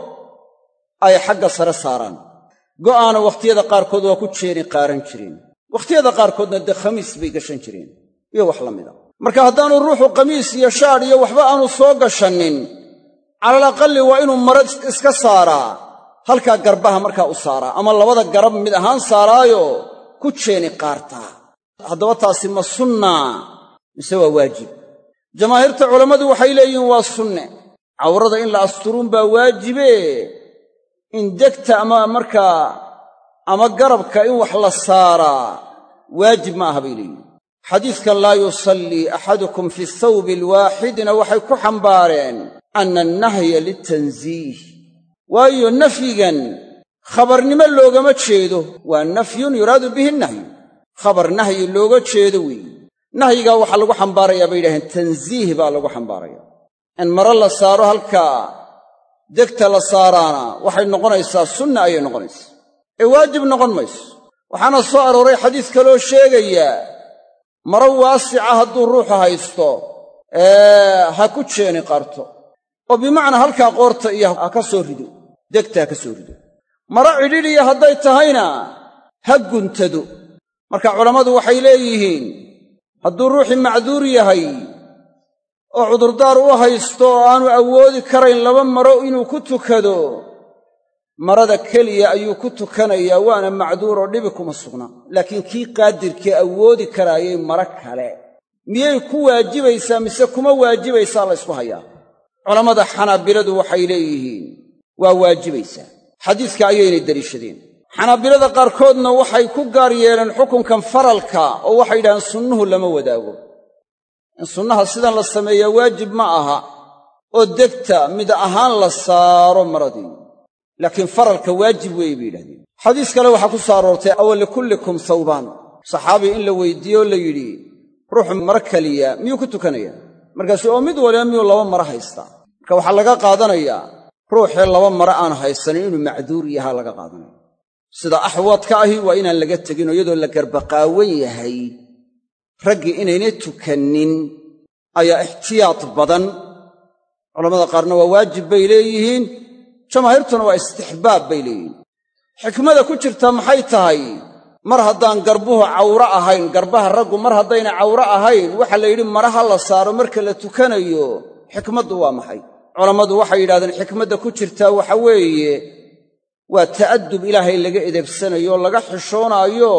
ay xagga sare saaraan. go'aana wakhtiyada qaarkood waa ku jeeni qaaran jireen, wakhtiyada qaarkoodna dee khamiis bay gashan jireen iyo wax la mida. marka haddaanu ruuxu qamiis iyo shaadh iyo waxba aanu soo gashannin, calal aqalli waa inuu maro iska saaraa, halkaa garbaha markaa u saaraa, ama labada garab mid ahaan saaraayo ku jeeni qaartaa. haddaba taasi ma sunna mise waa waajib? jamaahiirta culammadu waxay leeyihiin waa sunne. cawrada in la asturuun baa waajibe, in degta ama garabka in wax la saaraa waajib ma aha bay leeyihin. xadiidkan laa yusallii axadukum fi thawbi alwaaxidina waxay ku xambaareen anna annahya litansiih, waayo nafyigan khabarnimo loogama jeedo, waa nafyun yuraadu bihi nahyu, khabar nahyi looga jeedo weeye. nahyigaa waxaa lagu xambaarayaa bay yidhaheen tansiih baa lagu xambaaraya. in maro la saaro halkaa degta la saaraana waxay noqonaysaa sunna ayay noqonaysaa, ee waajib noqon mayso. waxaana soo arooray xadiis kaloo sheegaya maro waasica hadduu ruuxu haysto ha ku jeeni qarto, oo bimacnaa halkaa qoorta iyo ha ka soo rido, degta ha ka soo rido. maro cidhidhiya hadday tahayna ha guntado. marka culammadu waxay leeyihiin hadduu ruuxii macduur yahay oo cudurdaar u haysto oo aanu awoodi karayn laba maro inuu ku tukado, marada keliya ayuu ku tukanayaa, waana macduur oo dhibi kuma sugna. laakiin kii qaadirkii awoodi karaayay maro kale miyay ku waajibaysaa mise kuma waajibaysaa la ysku hayaa. culammada xanaabiladu waxay leeyihiin waa waajibaysaa, xadiiska ayaynay deliishadeen. xanaabilada qaarkoodna waxay ku gaar yeeleen xukunkan faralka oo waxay yidhahdeen sunnuhu lama wadaago, in sunnaha sidan la sameeyaa waajib ma aha oo degta mid ahaan la saaro maradii, laakiin faralka waajib weeye bay yidhahdeen. xadiis kale waxaa ku soo aroortay awa likullikum thawbaan, saxaabi in la weydiiye oo la yidhi ruuxu maro keliya miyuu ku tukanayaa? markaasu oo mid waliba miyuu laba maro haystaa? marka waxaa laga qaadanayaa ruuxii laba maro aan haysanin inuu macduur yahaa laga qaadanaya. sida axwadka ahi waa inaan laga teginoo iyadoo la garbaqaawan yahay raggii inaynay tukannin ayaa ixtiyaad badan. culammada qaarna waa waajib bay leeyihiin, jamaahiirtuna waa istixbaab bay leeyihiin. xikmada ku jirta maxay tahay? mar haddaan garbuhu cawro ahayn, garbaha raggu mar haddayna cawro ahayn, waxaa la yidhi maraha la saaro marka la tukanayo, xikmaddu waa maxay? culammadu waxay yidhahdeen xikmadda ku jirtaa waxa weeye waa ta'addub ilaahay laga edebsanayo oo laga xishoonaayo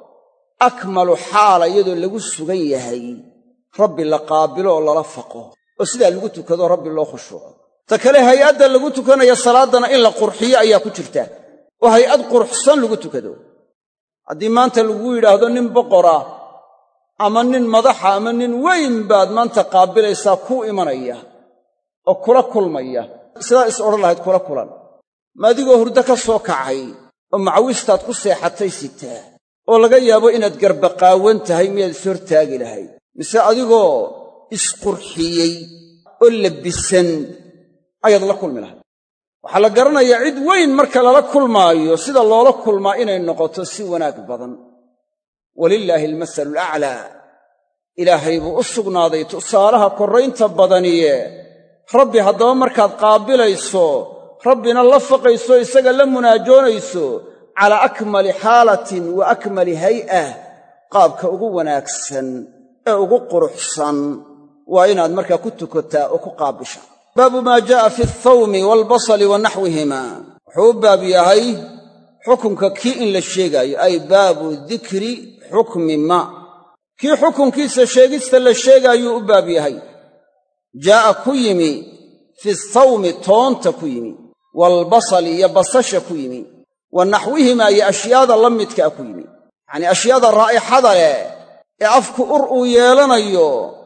akmalu xaala iyadoo lagu sugan yahay rabbi la qaabilo oo lala faqo oo sidaa lagu tukado rabbi loo khushuuco. ta kale hay'adda lagu tukanaya salaaddana in la qurxiyo ayaa ku jirta oo hay'ad quruxsan lagu tukado. haddii maanta lagu yidhaahdo nin boqora ama nin madaxa ama nin weyn baad maanta qaabilaysaa kuu imanaya oo kula kulmaya, sidaa is odhan lahayd kula kulan, ma adigoo hurdo ka soo kacay oo macawistaad ku seexatay sitaa oo laga yaabo inaad garbaqaawan tahay miyaad is hortaagi lahayd? mise adigoo isqurxiyey oo labisan ayaad la kulmi lahayd? waxaa la garanayaa cid weyn marka lala kulmaayo sida loola kulmaa inay noqoto si wanaag badan. walilaahi almasalu alaclaa, ilaahay buu u sugnaaday tusaalaha korraynta badaniye. rabbi haddaba markaad qaabilayso, rabbina la faqayso, isaga la munaajoonayso calaa akmali xaalatin wa akmali hay'ah, qaabka ugu wanaagsan ee ugu quruxsan waa inaad markaa ku tukataa oo ku qaabishaa. baabu maa jaa'a fi athawmi waalbasali wa naxwihimaa, wuxuu u baab yahay xukunka kii in la sheegaayo, ay baabu dikri xukmi maa, kii xukunkiisa sheegista la sheegaayuu u baab yahay. jaa'a ku yimi fi athawmi toonta ku yimi, waalbasali iyo basasha ku yimi, wa naxwihimaa iyo ashyaada la midkaa ku yimi, yacnii ashyaada raa'ixada leh ee afku ur uu yeelanayo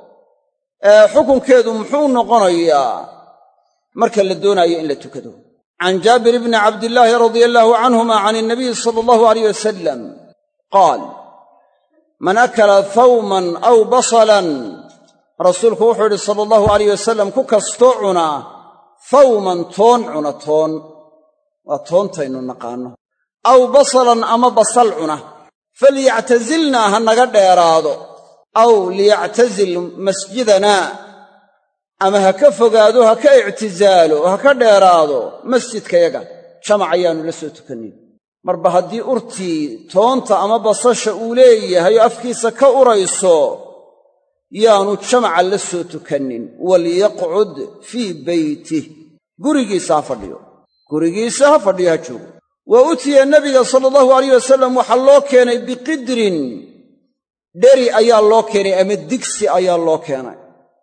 xukunkeedu muxuu noqonayaa marka la doonaayo in la tukado. can jaabir bni cabdillaahi radia allaahu canhuma can innabiyi sala allahu alayh wasalam qaal man akala thawman aw basalan, rasuulku wuxuu yidhi sala allahu alayh wasalam, ku kastoo cunaa thawman toon cuna, toon waa toontaynu naqaanno, aw basalan ama basal cuna, falyactazilnaa ha naga dheeraado, aw liyactazil masjidanaa, ama ha ka fogaado, ha ka ictizaalo, ha ka dheeraado masjidkayaga, jamac ayaannu la soo tukannin. marba haddii urtii toonta ama basasha uu leeyahay oo afkiisa ka urayso, yaanu jamaca la soo tukannin. walyaqcud fii beytih, gurigiisa ha fadhiyo, gurigiisa ha fadhiyo, ha joogo. wa utiya nabiga sala allahu alayh wasalam waxaa loo keenay biqidrin, dheri ayaa loo keenay ama digsi ayaa loo keenay,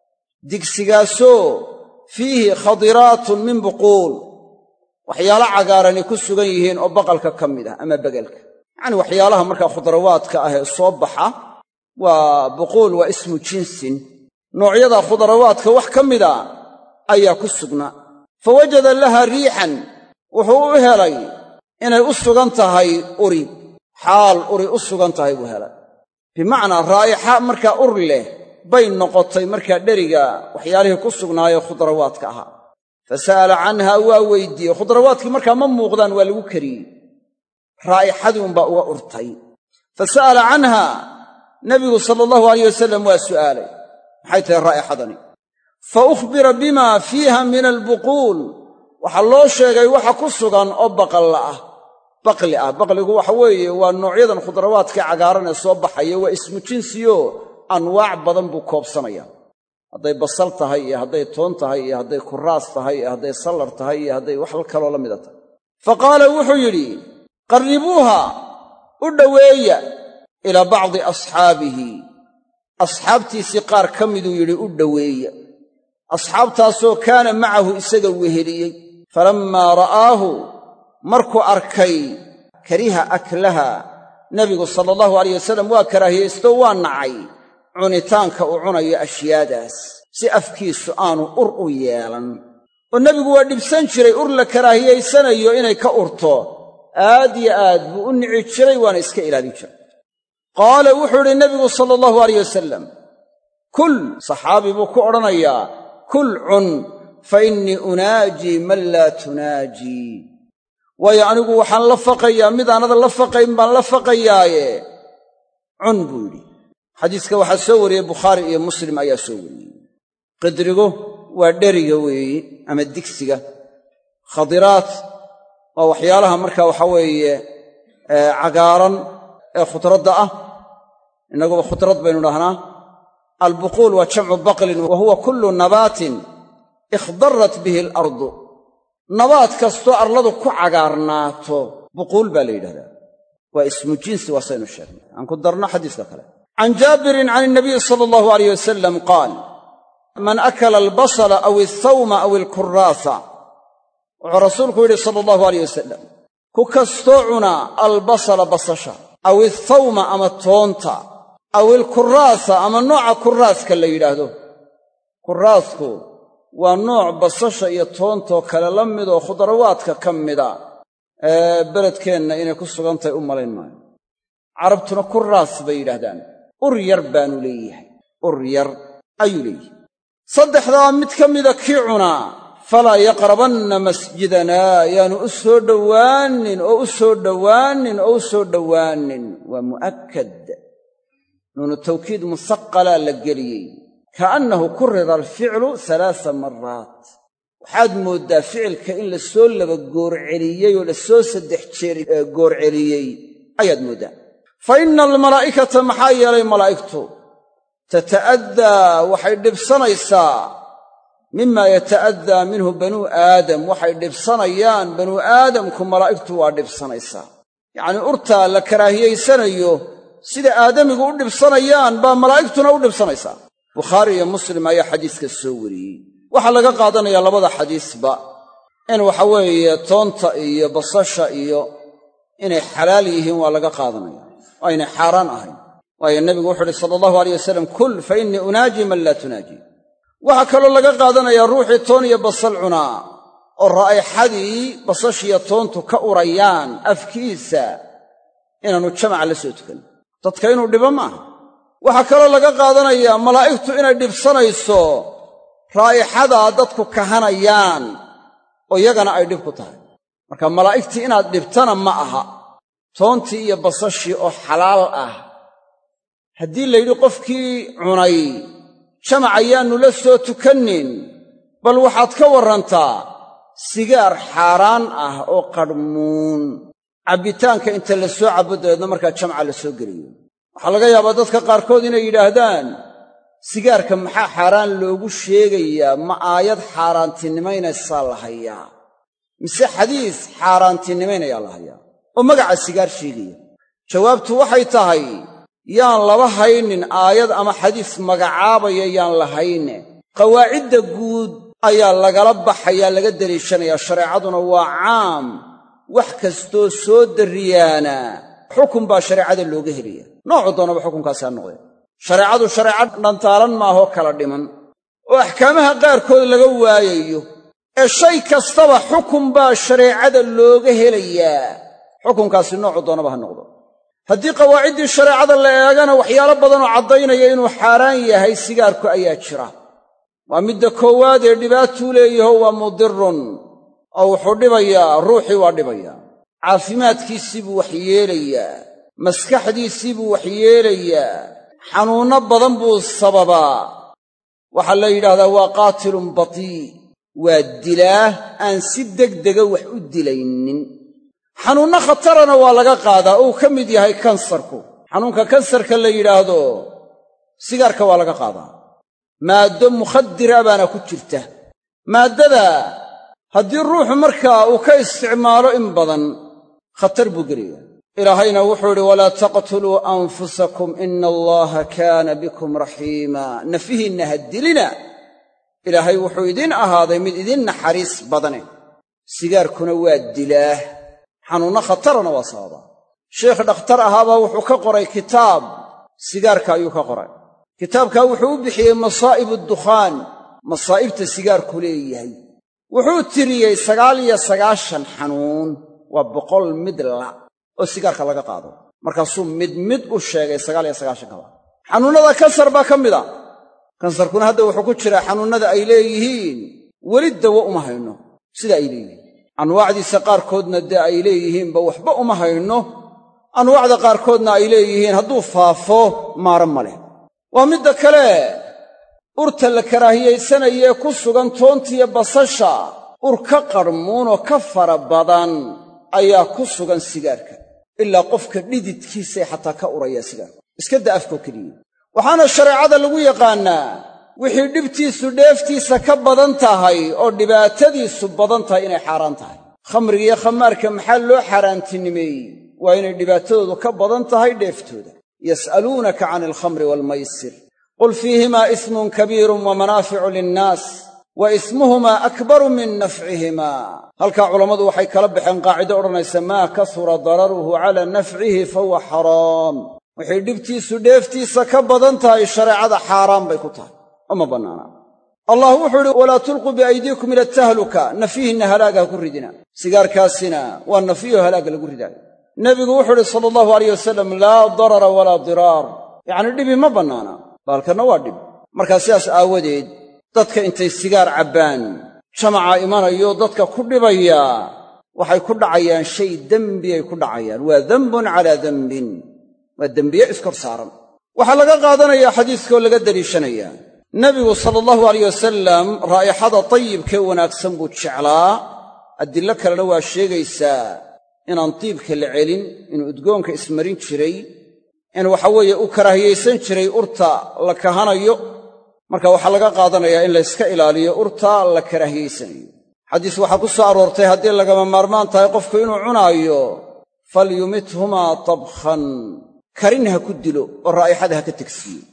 digsigaasoo fiihi khadiraatun min buquul, waxyaalo cagaarani ku sugan yihiin oo baqalka ka mid ah ama begelka, yacanii waxyaalaha markaa khudrawaadka ah ee soo baxa. waa buquul, waa ismu jinsin, noocyada khudrawaadka wax ka mida ayaa ku sugnaa. fa wajada laha riixan, wuxuu u helay inay u sugan tahay uri, xaal uri u sugan tahay buu helay, bimacnaa raa'ixa markaa ur leh bay noqotay markaa dheriga waxyaalihii ku sugnaayee khudrawaadka ahaa. fa sa'ala canha, waa weydiiyey, khudrawaadkii markaa ma muuqdaan, waa lagu kariyey, raa'ixadii unbaa uga urtay. fa sa'ala canha, nebigu sala allahu alayh wasalam waa su'aalay, maxay tahay raa'ixadani? fa ukhbira bimaa fiiha min albuquul, waxaa loo sheegay waxa ku sugan oo baqli ah. baqligu waxa weeye waa noocyadan khudrawaadka cagaaran ee soo baxaya, waa ismu jinsiyo anwaac badan buu koobsanaya, hadday basal tahay iyo hadday toon tahay iyo hadday kuraas tahay iyo hadday sallar tahay iyo hadday wax kaloo la mida tahay. fa qaala wuxuu yidhi, qarribuuha, u dhoweeya, ilaa bacdi asxaabihi, asxaabtiisii qaar ka miduu yidhi u dhoweeya, asxaabtaasoo kaana macahu isaga weheliyey. falammaa ra'aahu, markuu arkay, kariha aklaha, nebigu sala allahu alayh wasalam waa karaahiyaysto, waa nacay cunitaanka uu cunayo ashyaadaas, si afkiisu aanu ur u yeelan. oo nebigu waa dhibsan jiray ur la karaahiyaysanayo inay ka urto, aad iyo aad buu u nici jiray, waana iska ilaalin jiray. qaala wuxuu idhi nebigu sala allahu alayh wasalam, kul, saxaabi buu ku odhanayaa, kul cun, fa innii unaajii man laa tunaajii, waayo anigu waxaan la faqayaa mid aanada la faqayn baan la faqayaaye cun buu yidhi. xadiiska waxaa soo wariyey bukhaari iyo muslim ayaa soo wariyey. qidrigu waa dheriga weeye ama digsiga, khadiraat waa waxyaalaha markaa waxa weeye cagaaran ee khudradda ah, innaguba khudrad baynu dhahnaa. albuquul waa jamcu baqlin, wa huwa kullu nabaatin ikhdarat bihi alardu, nabaad kastoo arladu ku cagaarnaato buquul baa la yidhahdaa, waa ismu jinsi, waa saynu sheegnay. aan ku darno xadiiska kale. can jaabirin can inabiyi sala allahu alayh wasalam qaal man akala albasala aw althawma aw alkuraasa, wuxuu rasuulku yidhi sala allahu alayh wasalam, ku kastoo cunaa albasala basasha, aw althawma ama toonta, aw alkuraasa ama nooca kuraaska la yidhaahdo. kuraasku waa nooc basasha iyo toontoo kale la mid oo khudrawaadka ka mida, beledkeenna inay ku sugan tahay u malayn maayo. carabtuna kuraas bay yidhaahdaan. ur yar baanu leeyahay, ur yar ayuu leeyahay. saddexdaa mid ka mida kii cunaa, falaa yaqrabanna masjidanaa, yaanu u soo dhowaanin oo u soo dhowaanin oo u soo dhowaanin. waa mu'akkad, nuunu tawkiid musaqalaa la geliyey, kaannahu kurrira alficlu 3 maraat. waxaad mooddaa ficilka in la soo laba goorceliyey oo la soo 3 jeer goorceliyey ayaad mooddaa. fa inna almalaa'ikata maxaa yeelay malaa'igtu tata'addaa waxay dhibsanaysaa mima yata'addaa minhu banuu aadam waxay dhibsanayaan banuu aadamku malaa'igtu waa dhibsanaysaa yacnii urtaa la karaahiyaysanayo sida aadamigu u dhibsanayaan baa malaa'igtuna u dhibsanaysaa. bukhaari iyo muslim ayaa xadiiska soo wariyey. waxaa laga qaadanayaa labada xadiisba in waxa weeye toonta iyo basasha iyo inay xalaal yihiin waa laga qaadanaya oo aynay xaaraan ahayn. waayo nebigu wuxuu uhi sala allahu alayh wasalam kul fa innii unaaji man laa tunaaji. waxaa kaloo laga qaadanayaa ruuxii toon iyo basal cunaa oo raa'ixadii basashiyo toontu ka urayaan afkiisa inaannu jamaca la soo tukan, dadka inuu dhibo maaha. waxaa kaloo laga qaadanayaa malaa'igtu inay dhibsanayso raa'ixadaa dadku kahanayaan oo iyagana ay dhib ku tahay. marka malaa'igtii inaad dhibtana ma aha. toontii iyo basashii oo xalaal ah haddii layidhi qofkii cunay jamac ayaannu la soo tukannin, bal waxaad ka warrantaa sigaar xaaraan ah oo qadhmuun cabbitaanka inta la soo cabbo dabeedna markaa jamca la soo geliyo. waxaa laga yaabaa dadka qaarkood inay yidhaahdaan sigaarka maxaa xaaraan loogu sheegayaa? ma aayad xaaraantinimaynaysaa la hayaa mise xadiis xaaraantinimaynayaa la hayaa oo magaca sigaar sheegaya? jawaabtu waxay tahay yaan laba haynin aayad ama xadiis magacaabaya yaan la hayne. qawaacidda guud ayaa lagala baxayaa laga deliishanayaa. shareecaduna waa caam, wax kastoo soo darriyaana xukun baa shareecada looga helaya, noocu doonaba xukunkaasi ha noqdee. shareecadu shareeco dhantaalan maahoo kala dhiman oo axkaamaha qaarkood laga waayayo, ee shay kastaba xukun baa shareecada looga helayaa, xukunkaasi noocu doonaba ha noqdo. haddii qawaaciddii shareecada la eegana waxyaalo badanoo caddaynaya inuu xaaraan yahay sigaarku ayaa jira. waa midda koowaad ee dhibaatuu leeyaho waa mudirun, oo wuxuu dhibayaa ruuxii waa dhibayaa. caafimaadkiisii buu waxyeelayaa, maskaxdiisii buu waxyeelayaa, xanuunno badan buu sababaa. waxaa la yidhaahdaa waa qaatilun batii, waa dilaah aan si degdega wax u dilaynin. xanuunno khatarana waa laga qaadaa oo uu ka mid yahay kansarku. xanuunka kansarka la yidhaahdo sigaarka waa laga qaadaa. maaddo mukhadira baana ku jirta. maaddada haddii ruuxu markaa uu ka isticmaalo in badan khatar buu gelaya. ilaahayna wuxuu idhi walaa taqtuluu anfusakum ina allaha kaana bikum raxiima. nafihiinna ha dilina, ilaahay wuxuu idin ahaaday mid idin naxariis badane. sigaarkuna waa dilaah, xanuunno khatarana waa sababaa. sheekh dhakhtar ahaabaa wuxuu ka qoray kitaab sigaarka ayuu ka qoray. kitaabkaa wuxuu u bixiyey masaa'ibu dukhaan, masaa'ibta sigaarku leeyahay. wuxuu tiriyey 99 xanuun, waa 100 mid la oo sigaarka laga qaado. markaasuu mid u sheegay 99 kaba. xanuunnada kansar baa ka mid a. kansarkuna hadda wuxuu ku jiraa xanuunnada ay leeyihiin weli dawo uma hayno sida ay leeyihiin. anwaacdiisa qaarkoodna dee ay leeyihiinba waxba uma hayno, anwaacda qaarkoodna ay leeyihiin hadduu faafo maara ma leh. waa midda kale urta la karaahiyaysanayee ku sugan toontiiyo basasha, ur ka qarmuunoo ka fara badan ayaa ku sugan sigaarka. ilaa qofka dhididkiisay xataa ka urayaa sigaarka, iska da afkoo keliya. waxaana shareecada lagu yaqaannaa wixii dhibtiisu dheeftiisa ka badan tahay oo dhibaatadiisu badan tahay inay xaaraan tahay. khamriga iyo khamaarka maxaa loo xaaraantinimeeyey? waa inay dhibaatadoodu ka badan tahay dheeftooda. yas'aluunaka cani alkhamri waalmaysir qul fiihimaa ismun kabiirun wa manaaficu linnaas wa ismuhumaa akbaru min nafcihimaa. halkaa culammadu waxay kala baxeen qaacido odhanaysa maa kasura dararuhu calaa nafcihi fahuwa xaraam. waxay dhibtiisu dheeftiisa ka badan tahay shareecada xaaraan bay ku tahay, uma bannaana. allah wuxuu idhi walaa tulquu biaydiikum ila tahluka, nafyihinna halaaga ha ku ridina. sigaarkaasina waa nafyiho halaagga lagu ridaayo. nebigu wuxuu idhi sala allahu alayh wasalam laa darara walaa diraar, yacnii dhibi ma bannaana, baalkanna waa dhib. markaa sidaas aawadeed dadka intay sigaar cabbaan jamaca imanayo dadka ku dhibaya waxay ku dhacayaan shay dembiyay ku dhacayaan. waa dembun calaa dembin, waa dembiye iskor saaran. waxaa laga qaadanayaa xadiiskaoo laga deliishanayaa nebigu sala allahu alayh wasalam raa'ixada tayibkee wanaagsan buu jeclaa. adillo kalena waa sheegaysaa inaan tiibka la celin, inuu udgoonka ismarin jiray, in waxa weeye u karaahiyaysan jiray urta la kahanayo, marka waxaa laga qaadanayaa in la yska ilaaliyo urta la karaahiyaysanayo. xadiis waxaa ku soo aroortay haddii lagama maarmaan tahay qofku inuu cunaayo falyumithumaa tabkhan, karin ha ku dilo oo raa'ixada ha ka tegsiiyo,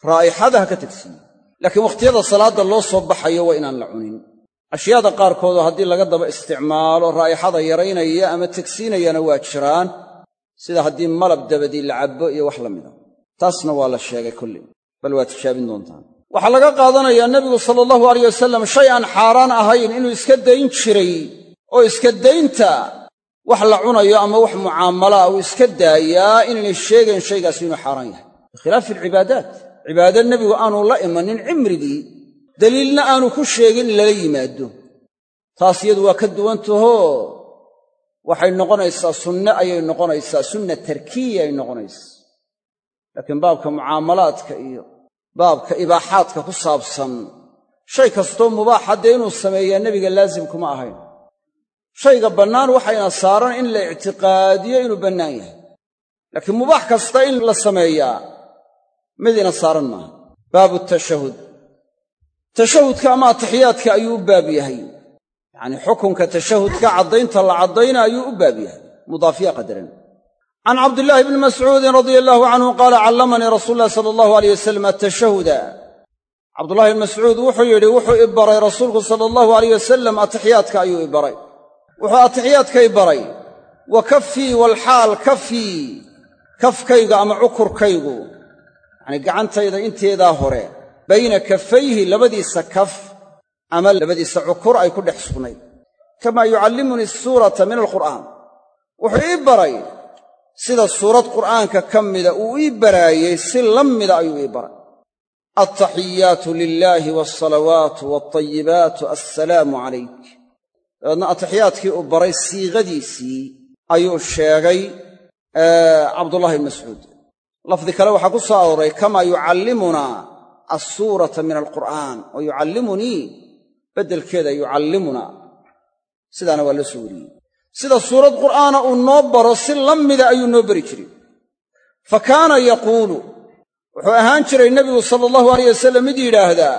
laakiin wakhtiyada salaadda loo soo baxayo waa inaan la cunin. ashyaada qaarkoodoo haddii laga daba isticmaalo raa'ixada yaraynaya ama tegsiinayana waa jiraan, sida haddii malab dabadii la cabbo iyo wax la mida. taasna waa la sheegay kulli, bal waa tijaabin doontaan. waxaa laga qaadanayaa nebigu sala allahu alayh wasalam shay aan xaaraan ahayn inuu iska dayn jiray, oo iska daynta wax la cunayo ama wax mucaamalaa uu iska daayaa inaynay sheegayn shaygaasi inuu xaaraan yahay, bikhilaafi alcibaadaat. cibaado nebigu aanu la imanin cimrigii, daliilna aanu ku sheegin in lala yimaado, taas iyadu waa ka duwantahoo waxay noqonaysaa sunne ayay noqonaysaa, sunna tarkiya ay noqonaysaa. laakiin baabka mucaamalaadka iyo baabka ibaaxaadka ku saabsan shay kastoo mubaaxa dee inuu sameeyaa nebiga laasim kuma ahayn. shayga bannaan waxayna saaran in la ictiqaadiyo inuu bannaan yahay, laakiin mubaax kasta in la sameeyaa midina saaran maaha. baabu tashahud, tashahudka ama atixiyaadka ayuu u baab yahay, yacnii xukunka tashahudka caddaynta la caddayna ayuu u baab yahay, mudaafiya qadaran. can cabdillaahi bni mascuudin radia allahu canhu qaala callamanii rasuulu llahi sala allahu alayh wasalam atashahuda. cabdullahi bni mascuud wuxuu yidhi wuxuu i baray rasuulku sala allahu alayh wasalam atixiyaadka ayuu i baray. wuxuu atixiyaadka i baray wa kaffii walxaal kaffii, kafkayga ama cukurkaygu, yacnii gacantayda inteedaa hore, bayna kafayhi labadiisa kaf ama labadiisa cukur ay ku dhex sugnayd, kamaa yucallimunii suurata min alqur'aan. wuxuu ii baray sida suurad qur'aanka ka mida uu ii baraayey si la mida ayuu ii baray. altaxiyaatu lilaahi waasalawaatu waatayibaatu assalaamu calayk. dabeedna atixiyaadkii uu baray siiqadiisii ayuu sheegay cabdullahi bn mascuud. lafdi kale waxaa ku soo arooray kamaa yucallimunaa assuurata min alqur'aan, oo yucallimunii beddelkeeda yucallimunaa, sidaana waa la soo wariyey. sida suurad qur'aana uu noo baro si la mida ayuu noo bari jiray. fa kaana yaquulu, wuxuu ahaan jiray nebigu sala allahu alayh wasalam mid yidhaahdaa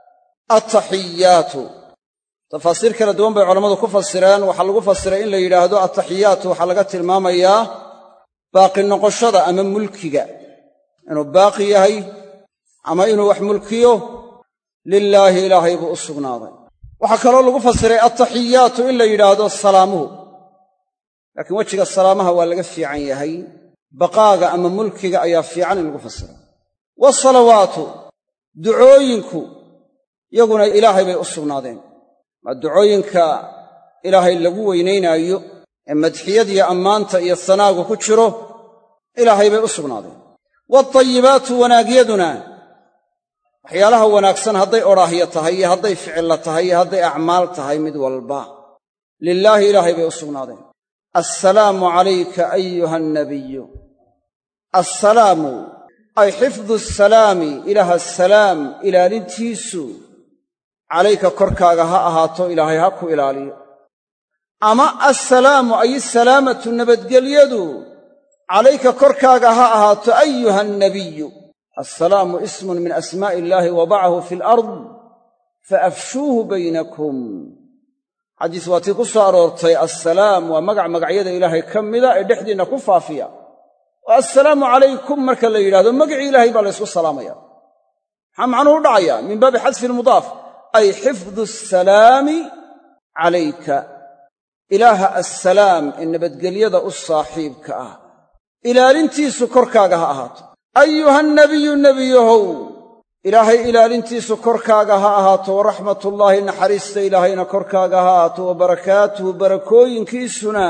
attaxiyaatu. tafaasiir kala duwan bay culammadu ku fasireen. waxaa lagu fasiray in la yidhaahdo attaxiyaatu waxaa laga tilmaamayaa baaqi noqoshada ama mulkiga, inuu baaqi yahay ama inuu wax mulkiyo lilaahi, ilaahay buu u sugnaaday. waxaa kaloo lagu fasiray attaxiyaatu in la yidhaahdo salaamuhu, laakiin wejiga salaamaha waa laga fiican yahay, baqaaga ama mulkiga ayaa fiican in lagu fasiro. waasalawaatu, ducooyinku iyaguna ilaahay bay u sugnaadeen, maa ducooyinka ilaahay lagu weynaynaayo ee madxiyadiyo ammaanta iyo sanaagu ku jiro, ilaahay bay u sugnaadeen. waatayibaatu, wanaagyaduna, waxyaalaha wanaagsan hadday odhaahyo tahay iyo hadday ficilla tahay iyo hadday acmaal tahay, mid walba lilaahi ilaahay bay u sugnaadeen. assalaamu calayka ayuha annabiyu. assalaamu ay xifdu asalaami, ilaaha asalaam ilaalintiisu, calayka korkaaga ha ahaato, ilaahay ha ku ilaaliyo. ama assalaamu ay asalaamatu, nabadgelyadu, calayka korkaaga ha ahaato ayuha annabiyu. assalaamu ismun min asmaa'i illaahi wadacahu fi alard faafshuuhu baynakum. xadiis waa tii ku soo aroortay assalaam waa magac magacyada ilaahay ka mida ee dhexdiinna ku faafiya, oo assalaamu calaykum marka la yidhahdo magicii ilaahay baa laysku salaamaya. maxaa macnuhu u dhacaya? min baabi xadfi lmudaaf, ay xifdu assalaami calayka, ilaaha assalaam ee nabadgelyada u saaxiibka ah, ilaalintiisu korkaaga ha ahaato. ayuha nabiyu, nebiyahow, ilaahay ilaalintiisu korkaaga ha ahaato. waraxmatullaahi, naxariista ilaahayna korkaaga ha ahaato. wa barakaatuhu, barakooyinkiisuna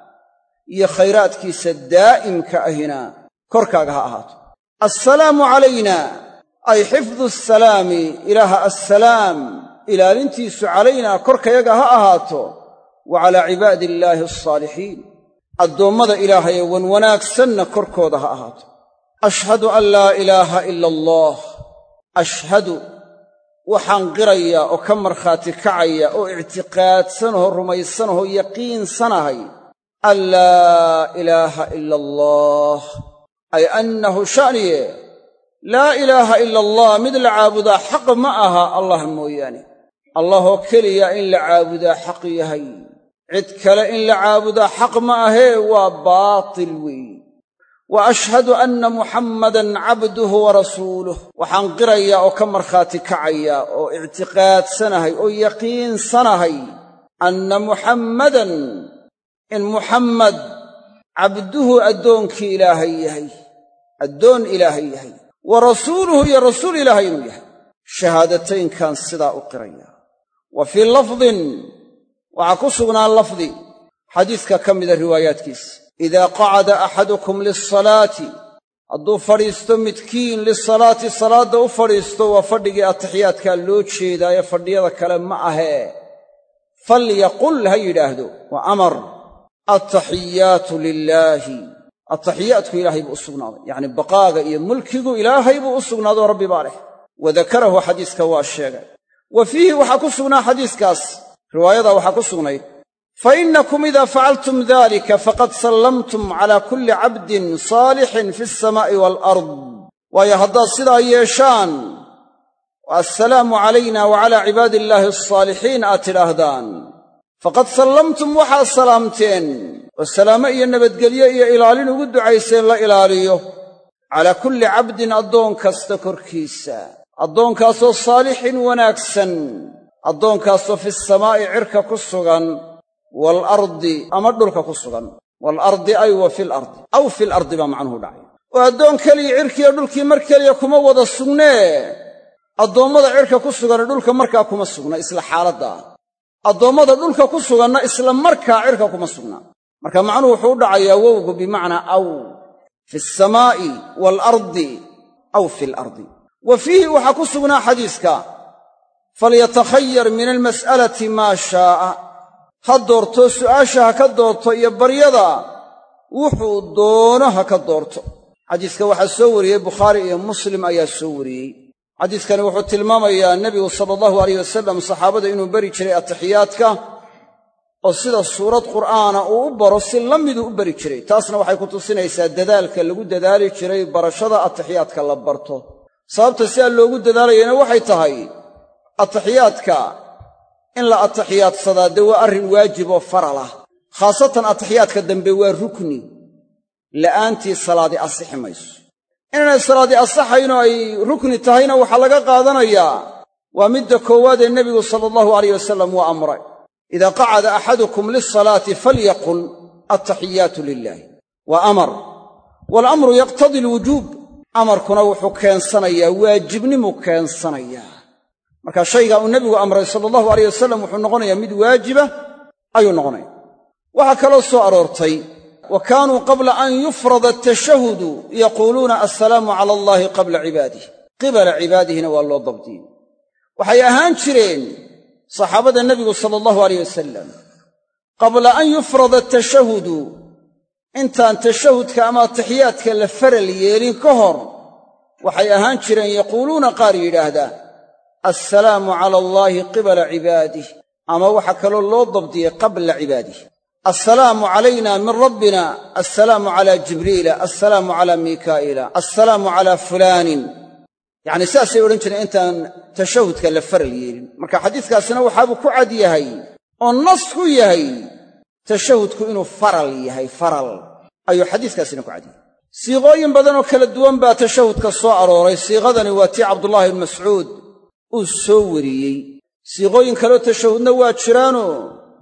iyo khayraadkiisa daa'imka ahina korkaaga ha ahaato. assalaamu calayna ay xifdu assalaami, ilaaha assalaam ilaalintiisu calaynaa korkayaga ha ahaato. wa calaa cibaadi illaahi alsaalixiin, addoommada ilaahay ee wanwanaagsanna korkooda ha ahaato. ashhadu an laa ilaaha ila allah. ashhadu waxaan qirayaa oo ka markhaati kacaya oo ictiqaadsanahoo rumaysanahoo yaqiinsanahay an laa ilaaha ila allah, ay annahu sha'niye laa ilaaha ila allah mid la caabudaa xaq ma aha allah mooyaane allahoo keliya in la caabudaa xaq yahay cid kale in la caabudaa xaq ma ahee waa baatil weeye wa ashhadu anna muxammadan cabduhu wa rasuuluh waxaan qirayaa oo ka markhaati kacayaa oo ictiqaadsanahay oo yaqiinsanahay anna muxammadan in muxammad cabduhu addoonkii ilaahay yahay addoon ilaahay yahay wa rasuuluhu iyo rasuul ilaahay inuu yahay shahaadataynkan sidaa u qirayaa wa fii lafdin waxaa ku sugnaa lafdi xadiiska ka mida riwaayaadkiisa idaa qacada axadukum lilsalaati hadduu fadhiisto midkiin lisalaati salaadda u fadhiisto waa fadhigii atixiyaadkaa loo jeedaayo fadhiyada kale ma ahee falyaqul ha yidhaahdo waa amar attaxiyaatu lilaahi attaxiyaadku ilaahay buu u sugnaaday yacni baqaaga iyo mulkigu ilaahay buu u sugnaadoo rabbi baa leh wadakarahu xadiiska waa sheegay wa fiihi waxaa ku sugnaa xadiiskaas riwaayadaa waxaa ku sugnayd fa innakum idaa facaltum daalika faqad sallamtum calaa kulli cabdin saalixin fi alsamaa'i waalard waayo haddaad sidaa yeeshaan assalaamu calayna wa calaa cibaadi illaahi alsaalixiin aad tidhaahdaan faqad sallamtum waxaad salaamteen oo salaamo iyo nabadgelyo iyo ilaalin ugu ducayseen la ilaaliyo calaa kulli cabdin addoon kasta korkiisa addoonkaasoo saalixin wanaagsan addoonkaasoo fi samaa'i cirka ku sugan waalardi ama dhulka ku sugan waalardi ay wa fil ardi aw fil ardi baa macnuhu dhacay oo addoon keliya cirkiiyo dhulkii mar keliya kuma wada sugnee addoommada cirka ku sugan dhulka markaa kuma sugna isla xaaladda addoommada dhulka ku suganna isla markaa cirka kuma sugna marka macnuhu wuxuu u dhacayaa wowgu bimacnaa aw fi alsamaa'i waalardi aw fi alardi wa fiihi waxaa ku sugnaa xadiiska falyatakhayar min almas'alati maa shaa'a ha doorto su'aasha ha ka doorto iyo baryada wuxuu doono ha ka doorto xadiiska waxaa soo wariyey bukhaari iyo muslim ayaa soo wariyey xadiiskani wuxuu tilmaamayaa nebigu sala allahu alayh wasalam saxaabada inuu bari jiray atixiyaadka oo sida suurad qur'aana uu u baro si la miduu u bari jiray taasna waxay ku tusinaysaa dadaalka lagu dadaali jiray barashada atixiyaadka la barto sababta sidaa loogu dadaalayana waxay tahay atixiyaadka in la atixiyaadsadaa dee waa arrin waajib oo faral ah khaasatan atixiyaadka dambe waa rukni la'aantii salaadi asixi mayso inaanay salaadi asaxayn oo ay rukni tahayna waxaa laga qaadanayaa waa midda koowaad ee nebigu sala allahu alayh wasalam waa amray idaa qacada axadukum lilsalaati falyaqul attaxiyaatu lilaahi waa amar waalamru yaqtadi alwujuub amarkuna wuxuu keensanayaa waajibnimuu keensanayaa marka shaygaa uu nebigu amray sala allahu alayh wasalam wuxuu noqonayaa mid waajiba ayuu noqonaya waxaa kaloo soo aroortay wa kaanuu qabla an yufrada atashahudu yaquuluuna assalaamu cala allaahi qabla cibaadih qibala cibaadihina waa loo dabdiyey waxay ahaan jireen saxaabada nebigu sala allahu alayh wasalam qabla an yufrada atashahudu intaan tashahudka ama atixiyaadka la faral yeelin ka hor waxay ahaan jireen yaquuluuna qaar yidhaahdaa assalaamu cala allaahi qibala cibaadih ama waxaa kaloo loo dabdiyey qabla cibaadih assalaamu calayna min rabbina assalaamu calaa jibriila assalaamu calaa miikaa'ila assalaamu calaa fulaanin yacni sidaasay odhan jireen intaan tashahudka la faral yeelin marka xadiiskaasina waxaabuu ku cad yahay oo nas ku yahay tashahudku inuu faral yahay faral ayuu xadiiskaasina ku cad yahay siiqooyin badan oo kala duwan baa tashahudka soo arooray siiqadani waa tii cabdullaahi ibnu mascuud uu soo wariyey siiqooyin kaleo tashahudna waa jiraanoo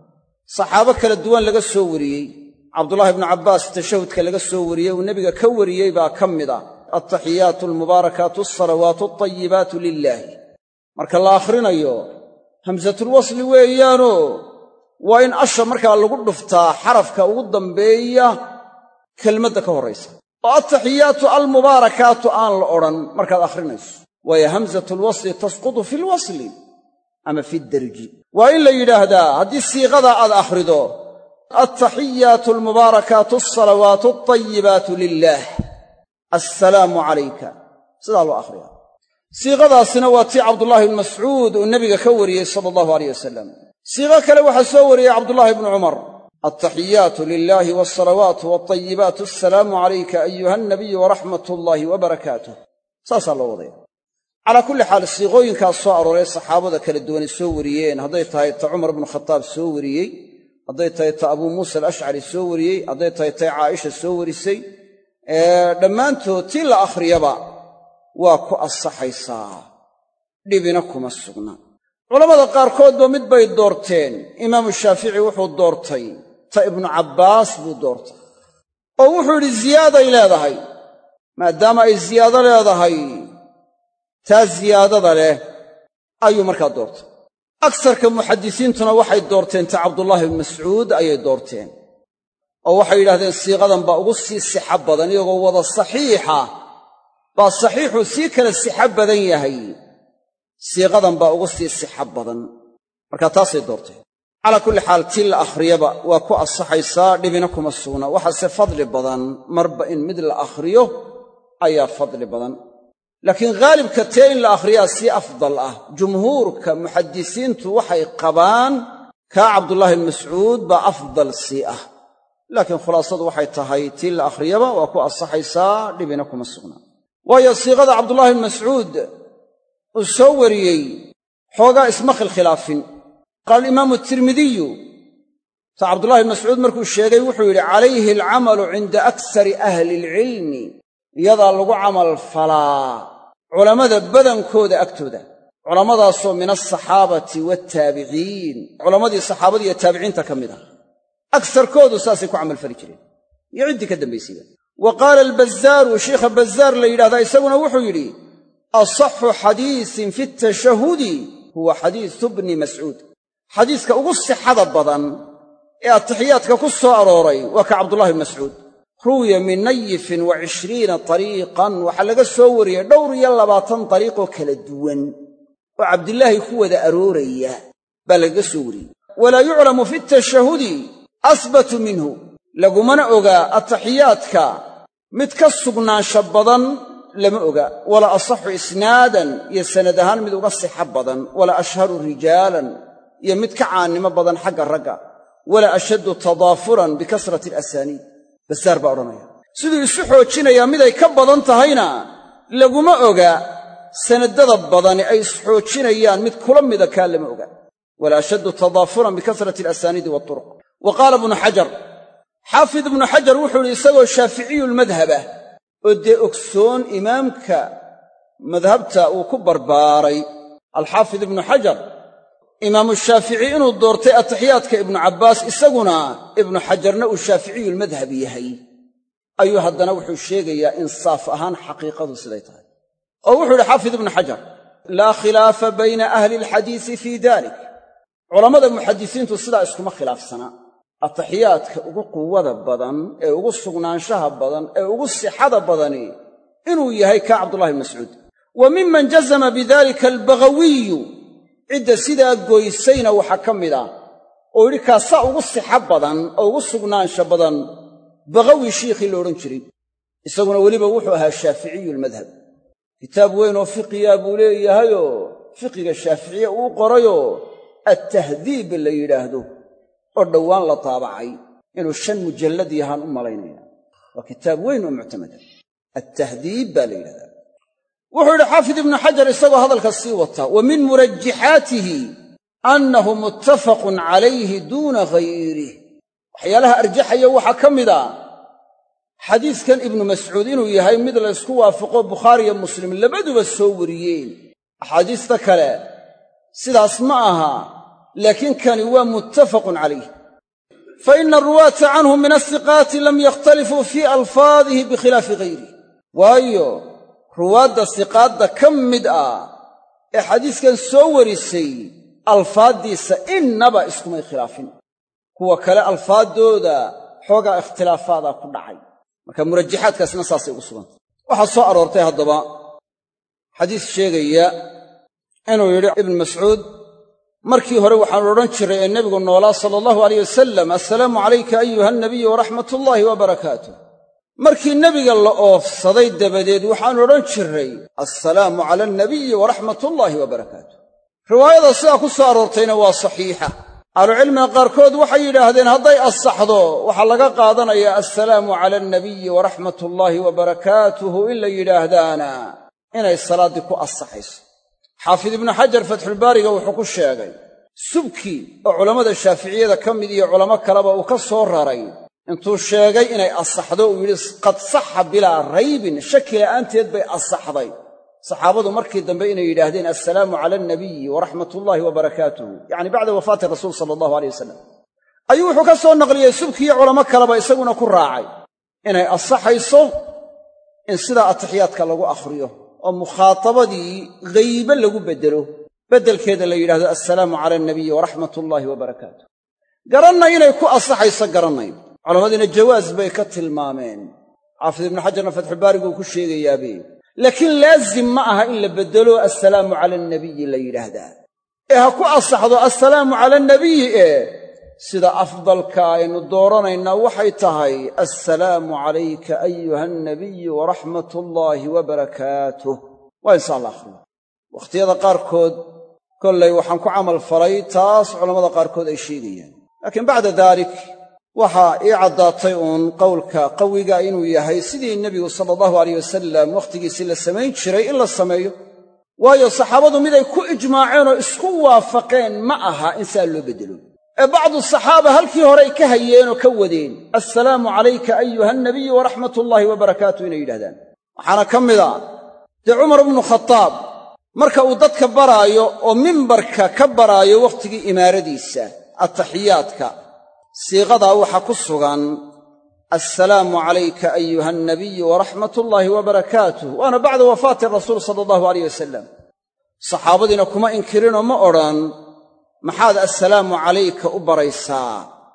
saxaabo kala duwan laga soo wariyey cabdullaahi ibnu cabbaas tashahudka laga soo wariyey uu nebiga ka wariyey baa ka mid a altaxiyaatu almubaarakaatu alsalawaatu altayibaatu lilaahi marka la akhrinayo hamsatulwasli weeyaanoo waa in asha markaa lagu dhuftaa xarafka ugu dambeeya kelmadda ka horraysa oo altaxiyaatu almubaarakaatu aan la odhan markaad akhrinayso waayo hamsatulwasli tasqutu fi lwasli ama fi derji waa in la yidhaahdaa haddii siiqadaa aad akhrido altaxiyaatu almubaarakaatu alsalawaatu altayibaatu lilaah assalaamu calayka sidaa loo akhriyaa siiqadaasina waa tii cabdullaahi ibnu mascuud uu nebiga ka wariyey sala allahu alayh wasalam siiqo kale waxaa soo wariyey cabdullaahi ibnu cumar altaxiyaatu lilaahi waasalawaatu waatayibaatu assalaamu calayka ayuha alnabiyu waraxmat ullaahi wabarakaatuh saasaa loo wadaya calaa kulli xaal siiqooyinkaas soo arooray saxaabada kala duwanay soo wariyeen hadday tahay ta cumar bnu khataab soo wariyey, hadday tahay ta abuu muusa alashcari soo wariyey, hadday tahay tay caaisha soo warisay, dhammaantood tii la akhriyaba waa ku ansaxaysaa, dhibina kuma sugna. culammada qaarkoodba mid bay doorteen. imaamu shaafici wuxuu doortay ta ibnu cabbaas buu doortay oo wuxuu yidhi ziyaaday leedahay, maadaama ay ziyaado leedahay taa ziyaadada leh ayuu markaa doortay. agsarka muxaddisiintuna waxay doorteen ta cabdullaahi ibnu mascuud ayay doorteen oo waxay yidhahdeen siiqadan baa ugu sii sixa badan, iyagoo wada saxiixa baa saxiixu sii kala sixa badan yahay, siiqadan baa ugu sii sixa badan, markaa taasay doorteen. calaa kulli xaal tii la akhriyaba waa ku ansaxaysaa, dhibina kuma sugna. waxaase fadli badan marba in mid la akhriyo ayaa fadli badan, laakiin haalibka tee in la akhriyaa sii afdal ah. jumhuurka muxaddisiintu waxay qabaan kaa cabdullaahi ibnu mascuud baa afdal sii ah, laakiin khulaasadu waxay tahay tii la akhriyaba waa ku ansaxaysaa, dhibina kuma sugna. waayo siiqada cabdullaahi ibnu mascuud uu soo wariyey xoogaa isma khilkhilaafin. qaala alimaamu tirmidiyu ta cabdullahi ibnu mascuud markuu sheegay wuxuu yidhi calayhi alcamalu cinda aksari ahli alcilmi, iyadaa lagu camal falaa culammada badankooda agtooda, culammadaasoo min alsaxaabati waataabiciin, culammadii saxaabada iyo taabiciinta ka mid ah. agsarkoodu saasay ku camalfali jireen iyo ciddii ka dambaysayba. wa qaala albazaaru, sheikha bazaar la yidhahdaa isaguna wuxuu yidhi asaxu xadiisin fi tashahudi huwa xadiisu bni mascuud, xadiiska ugu sixada badan ee atixiyaadka ku soo arooray waa ka cabdullahi bn mascuud. ruwiya min nayifin wa 20 ariiqan, waxaa laga soo wariyey 22 dariiqoo kala duwan oo cabdilaahi ku wada arooraya baa lagaga soo wariyey. walaa yuclamu fi tashahudi asbatu minhu, lagumana ogaa atixiyaadka mid ka sugnaansha badan lama oga. walaa asaxu isnaadan, iyo sanad ahaan mid uga sixa badan. walaa ashharu rijaalan, iyo mid ka caannimo badan xagga ragga. walaa ashaddu tadaafuran bikasrati alasaaniid. basaar baa odhanaya siduu isu xoojinayaa miday ka badan tahayna laguma oga, sanadada badani ay isxoojinayaan mid kula mida kaa lama oga. walaa ashaddu tadaafuran bikasrati alasaaniidi waaturuq. wa qaala ibnu xajar, xaafid ibnu xajar wuxuu idhi isagoo shaaficiyulmadhabah oo dee ogsoon imaamka madhabta uu ku barbaaray alxaafid ibnu xajar, imaamu shaafici inuu doortay atixiyaadka ibnu cabbaas, isaguna ibnu xajarna uu shaaficiyulmadhab yahay, ayuu haddana wuxuu sheegayaa insaaf ahaan xaqiiqadu siday tahay. oo wuxuu yidhi xaafid ibnu xajar laa khilaafa bayna ahli alxadiisi fii dalik, culammada muxadisiintu sidaa iskuma khilaafsanaa. atixiyaadka ugu quwada badan ee ugu sugnaanshaha badan ee ugu sixada badani inuu yahay kaa cabdullahi bn mascuud. wa miman jazama bidalika albagawiyu, cidda sidaa goysayna waxaa ka mid ah oo yidhi kaasaa ugu sixa badan oo ugu sugnaansha badan bagawi shiikhii la odhan jiray. isaguna weliba wuxuu ahaa shaaficiyulmadhab, kitaab weyn oo fiqiya buu leeyahayoo fiqiga shaaficiye uu qorayoo attahdiib la yidhaahdo oo dhowaan la taabacay, inuu 5 mujallad yahaan u malaynaya. waa kitaab weyn oo muctamada, attahdiib baa la yidhahdaa. wuxuu yidhi xaafid ibnu xajar isagoo hadalka sii wata, wa min murajixaatihi annahu muttafaqun calayhi duuna ghayrih. waxyaalaha arjaxaya waxaa ka mid a xadiiskan ibnu mascuud inuu yahay mid la ysku waafaqo bukhaariyo muslim labaduba soo wariyeen. axaadiista kale sidaas ma aha, laakiin kani waa muttafaqun calayh. fa ina aruwaata canhu min asiqaati lam yakhtalifuu fii alfaadihi bikhilaafi ghayrih, waayo ruwaadda siqaadda ka mid ah ee xadiiskan soo warisay alfaaddiisa innaba iskumay khilaafin. kuwa kale alfaaddooda xoogaa ikhtilaafaadaa ku dhacay, marka murajaxaadkaasna saasay ugu sugantay. waxaa soo aroortay haddaba xadiis sheegaya inuu yidhi ibnu mascuud, markii hore waxaanu odhan jiray ee nebigu noolaa sala allahu alayh wasalam, assalaamu calayka ayuha alnabiyu waraxmatullaahi wabarakaatuh. markii nebiga la oofsaday dabadeed waxaanu odhan jiray assalaamu cala alnabiyi waraxmatullaahi wabarakaatuh. riwaayada sidaa ku soo aroortayna waa saxiixa. ahlucilmiga qaarkood waxay yidhaahdeen hadday asaxdo waxaa laga qaadanayaa assalaamu cala annabiyi waraxmatullaahi wabarakaatuhu in la yidhaahdaana inay salaaddii ku asaxayso. xaafid ibnu xajar fatxulbaariga wuxuu ku sheegay subki oo culammada shaaficiyada ka mid iyo culamo kaleba uu ka soo raray intuu sheegay inay asaxdo uu yidhi qad saxa bilaa raybin shaki la'aanteed bay asaxday saxaabadu markii dambe inay yidhaahdeen assalaamu cala annabiyi waraxmatullaahi wabarakaatuhu yacni bacda wafaati rasuul sala allahu aleyh wasalam ayuu wuxuu ka soo naqliyey subkiiyo culamo kaleba isaguna ku raacay inay asaxayso in sidaa atixiyaadka lagu akhriyo oo mukhaatabadii haybe lagu beddelo beddelkeeda la yidhahdo assalaamu cala annabiyi waraxmatullaahi wabarakaatuh. garannay inay ku asaxayso garannay culammadiina jawaas bay ka tilmaameen. xaafid ibnu xajarna fatxulbaariguu ku sheegayaabe laakiin laazim ma aha in la beddelo assalaamu cala annabiyi la yidhaahdaa ee ha ku asaxdo assalaamu cala annabiyi sida afdalka aynu dooranaynaa waxay tahay assalaamu calayka ayuha annabiyu waraxmatullaahi wabarakaatuh. waa insha allah akhriyo wakhtiyada qaarkood kollay waxaan ku camal falay taas culammada qaarkood ay sheegayaan, laakiin bacda daalik waxaa ii caddaatay uun qowlka qawiga inuu yahay sidii nebigu sala allahu alayh wasalam wakhtigiisii la samayn jiray in la sameeyo, waayo saxaabadu miday ku ijmaaceen oo isku waafaqeen ma aha in saa loo beddelo ee bacdu saxaaba halkii horay ka hayeen oo ka wadeen assalaamu calayka ayuha annabiyu waraxmatullaahi wabarakaatuh inay yidhahdaan. waxaana ka mida dee cumar ibnu khataab marka uu dadka baraayo oo mimbarka ka baraayo wakhtigii imaaradiisa ataxiyaadka siiqadaa waxaa ku sugan assalaamu calayka ayuha annabiyu waraxmatullaahi wabarakaatuh waana bacda wafaati rasuul sala allahu alayh wasalam. saxaabadiina kuma inkirinoo ma odhan maxaad assalaamu calayka u baraysaa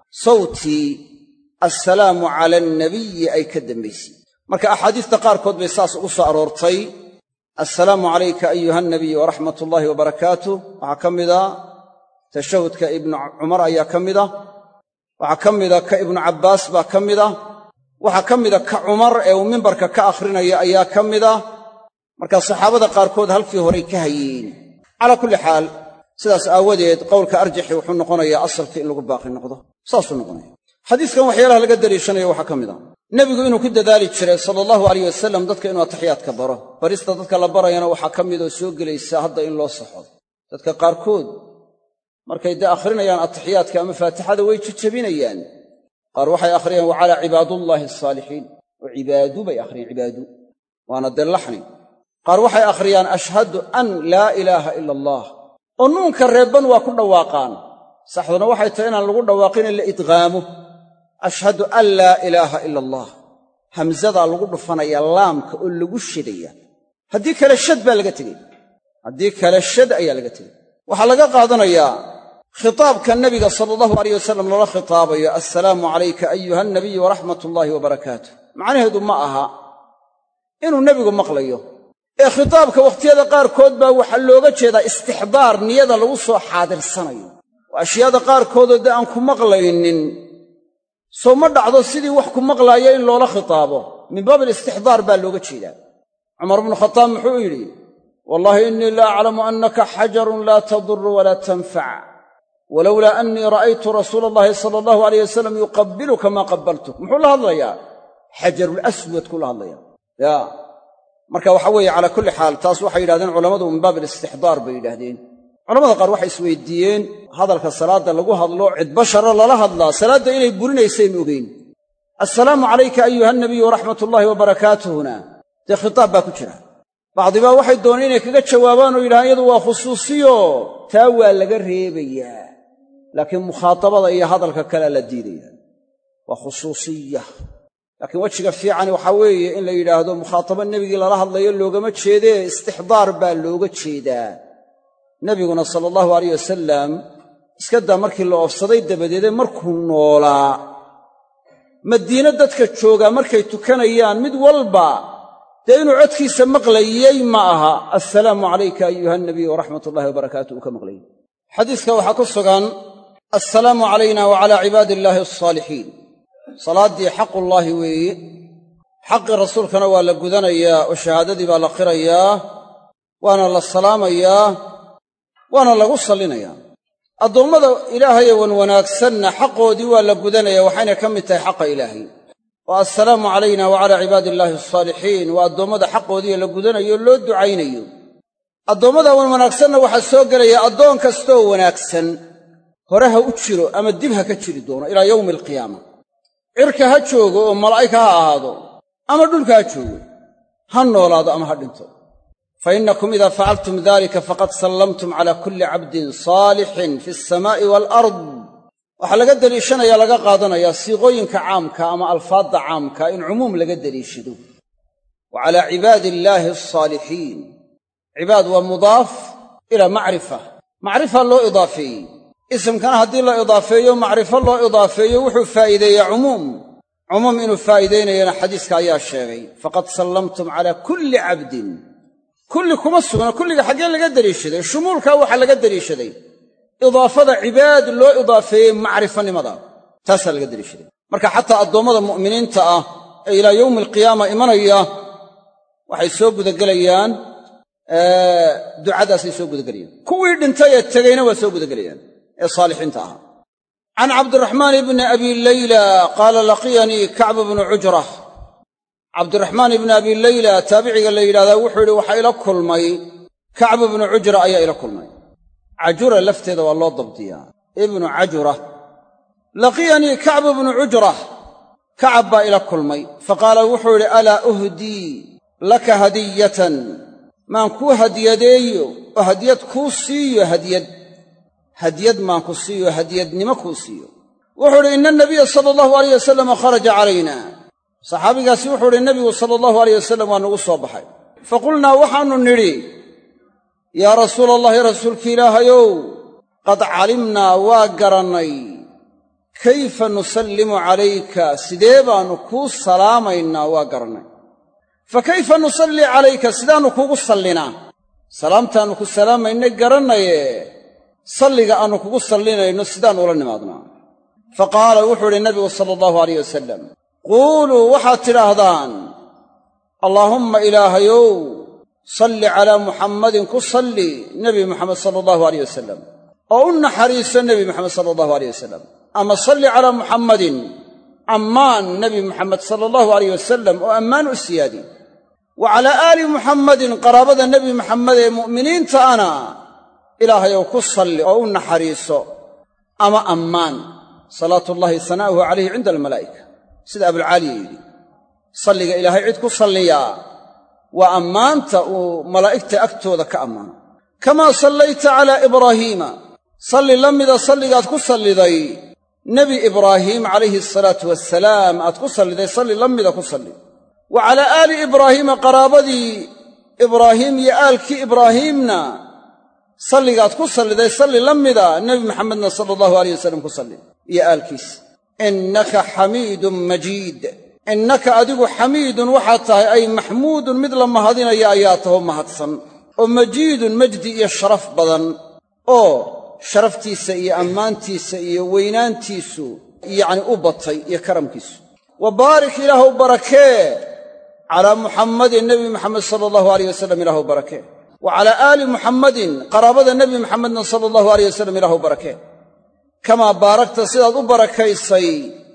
sawtii assalaamu cala annabiyi ay ka dambaysay. marka axaadiista qaarkood bay saas ugu soo aroortay assalaamu calayka ayuha annabiyu waraxmatullaahi wabarakaatuh. waxaa ka mida tashahudka ibnu cumar ayaa ka mida, waxaa ka mida ka ibnu cabbaas baa ka mida, waxaa ka mida ka cumar ee uu mimbarka ka akhrinaya ayaa ka mida. markaa saxaabada qaarkood halkii horay ka hayeen. calaa kulli xaal sidaas aawadeed qowlka arjaxi wuxuu noqonayaa asalka in lagu baaqi noqdo, saasuu noqonaya. xadiiskan waxyaalaha laga daliishanayo waxaa ka mid a nebigu inuu ku dadaali jiray sala allahu alayh wasalam dadka inuu atixiyaadka baro. barista dadka la barayana waxaa ka mid oo soo gelaysa hadda in loo saxo. dadka qaarkood markay dee akhrinayaan atixiyaadka ama faatixada way jejebinayaan. qaar waxay akhriyaan wa calaa cibaadullaahi asaalixiin oo cibaadu bay akhriyaan cibaadu waana dee laxni. qaar waxay akhriyaan ashhadu an laa ilaaha ila allah oo nuunka reebban waa ku dhawaaqaan. saxduna waxay tahay inaan lagu dhawaaqin in la idqaamo ashhadu an laa ilaaha ila allah hamsadaa lagu dhufanaya laamka oo lagu shadaya. haddii kale shad baa laga tegey, haddii kale shad ayaa laga tegey. waxaa laga qaadanayaa khitaabka nebiga sala allahu alayh wasalam loola khitaabayo assalaamu calayka ayuha annabiyu waraxmatullaahi wabarakaatuh macnaheedu ma aha inuu nebigu maqlayo ee khitaabka wakhtiyada qaarkood baa waxaa looga jeedaa istixdaar niyada lagu soo xaadirsanayo oo ashyaada qaarkoodoo dee aan ku maqlaynin soo ma dhacdo sidii wax ku maqlaaya in loola khitaabo min baab alistixdaar baa looga jeedaa. cumar bnu khataab muxuu yidhi wallaahi innii la aclamu annaka xajarun laa tadurru walaa tanfac walowlaa annii ra'aytu rasuula allahi sala allahu alayh wasalam yuqabbiluka maa qabbaltuk. muxuu la hadlayaa xajarulaswadkuu la hadlayaa ya marka waxa weeye calaa kulli xaal taas waxay yidhahdeen culammadu min baab alistixdaar bay yidhaahdeen. culamada qaar waxay isweydiiyeen hadalka salaadda lagu hadlo cid bashara lala hadlaa salaadda inay burinaysaynu ogeyn. assalaamu calayka ayuha annabiyu waraxmatullaahi wabarakaatuhuna dee khitaab baa ku jira. bacdibaa waxay dooneen inay kaga jawaabaan oo yidhahaan iyadu waa khusuusiyo taa waa laga reebayaa, laakiin mukhaatabada iyo hadalka kalea la diidaya waa khusuusiya. laakiin wejiga fiicani waxaa weeye in la yidhaahdo mukhaatabo nebigii lala hadlayo loogama jeedee istixdaar baa looga jeedaa. nebiguna sala allahu alayh wasalam iska daa markii la oofsaday dabadeede markuu noolaa madiine dadka joogaa markay tukanayaan mid walba dee inuu codkiisa maqlayey ma aha assalaamu calayka ayuha annabiyu waraxmatullahi wabarakaatuh uu ka maqlayey. xadiiska waxaa ku sugan assalaamu calayna wa calaa cibaadi illaahi alsaalixiin. salaaddii xaqullaahi weeye, xaqii rasuulkana waa la gudanayaa oo shahaadadii baa la qirayaa, waana la salaamayaa, waana lagu sallinayaa. addoommada ilaahay wan wanaagsanna xaqoodii waa la gudanaya waxayna ka mid tahay xaqa ilaahay wa assalaamu calayna wa calaa cibaadiillaahi alsaalixiin waa addoommada xaqoodii la gudanayo loo ducaynayo addoommada wan wanaagsanna waxaa soo gelaya addoon kastooo wanaagsan hore ha u jiro ama dib ha ka jiri doono ilaa yowmi alqiyaama cirka ha joogo oo malaa'ika ha ahaado ama dhulka ha joogo ha noolaado ama ha dhinto fa innakum idaa facaltum daalika faqad sallamtum calaa kulli cabdin saalixin fi alsamaa'i waalard waxaa laga deliishanaya laga qaadanayaa siiqooyinka caamka ama alfaadda caamka in cumuum laga deliishado wa calaa cibaadiillaahi alsaalixiin cibaad waa mudaaf ilaa macrifa loo idaafeeyey isimkana haddii la idaafeeyo macrifo loo idaafeeyo wuxuu faa'iideeyaa cumuum inuu faa'iidaynayana xadiiska ayaa sheegay faqad sallamtum calaa kulli cabdin kulli kuma sugna kulliga xaggee laga deliishaday shumuulkaa waxaa laga deliishaday idaafada cibaad loo idaafeeyey macrifanimada taasaa laga deliishaday marka xataa addoommada mu'miniinta ah ee ilaa yowmi alqiyaama imanaya waxay soo gudagelayaan ducadaasay soo gudagelayaan kuwii dhintay ee tegeyna waa soo gudagelayaan ee saalixiinta ahaa can cabdiraxmaan ibni abi layla qaala laqiyanii kacb bnu cujrah cabdiraxmaan ibni abi layla taabiciga la yidhahdaa wuxuu yidhi waxaa ila kulmay kacb ibnu cujra ayaa ila kulmay cajura lafteeda waa loo dabdiyaa ibnu cajura laqiyanii kacb ibnu cujrah kacab baa ila kulmay faqaala wuxuu yidhi alaa uhdii laka hadiyatan maan kuu hadiyadeeyo oo hadiyad kuu siiyo hadiyad maan ku siiyo hadiyadnimo kuu siiyo wuxuu idhi ina anabiya sala allahu alayh wasalam kharaja calayna saxaabigaasi wuxuu idhi nebigu sala allahu alayh wasalam waa nagu soo baxay faqulnaa waxaannu nidhi yaa rasuula allahi rasuulki ilaahayow qad calimnaa waa garannay kayfa nusallimu calayka sidee baannu kuu salaamaynaa waa garannay fa kayfa nusallii calayka sidaannu kuugu sallinaa salaamtaannu ku salaamaynay garannaye salliga aannu kugu sallinayno sidaan ula nimaadnaa fa qaala wuxuu idhi nabigu sala allahu alayh wasalam quuluu waxaad tidhaahdaan allaahumma ilaahayow salli calaa muxammadin ku salli nebi muxamed sala allahu alayh wasalam oo u naxariiso nebi muxamed sala allahu alayh wasalam ama salli calaa muxammadin ammaan nebi muxamed sala allahu alayh wasalam oo ammaan u siyaadi wa calaa aali muxammadin qaraabada nebi muxamed ee mu'miniinta ana ilaahayow ku salli oo u naxariiso ama ammaan salaatullahi sanaa'uhu calayhi cinda almalaa'ika sida abulcaaliya yidhi salliga ilaahay cid ku salliyaa waa ammaanta uu malaa'igta agtooda ka ammaano kamaa sallayta calaa ibraahiima salli la mida salligaad ku salliday nebi ibraahiim calayhi asalaatu wassalaam aad ku salliday salli la mida ku salli wa calaa aali ibraahiima qaraabadii ibraahiim iyo aalkii ibraahiimna salligaad ku salliday salli la mida nebi maxamedna sala allahu alayh wasalam ku salli iyo aalkiis innaka xamiidun majiid innaka adigu xamiidun waxaad tahay ay maxmuudun mid la mahadinaya ayaa taho mahadsan oo majiidun majdi iyo sharaf badan oo sharaftiisa iyo ammaantiisa iyo weynaantiisu yacni u batay iyo karamkiisu wa baarik ilaahu barakee calaa muxammadin nebi muxamed sala allahu alayh wasalam ilaahu barakee wa calaa aali muxammadin qaraabada nebi muxamedna sala allahu alayh wasalam ilaahu barakee kamaa baarakta sidaad u barakaysay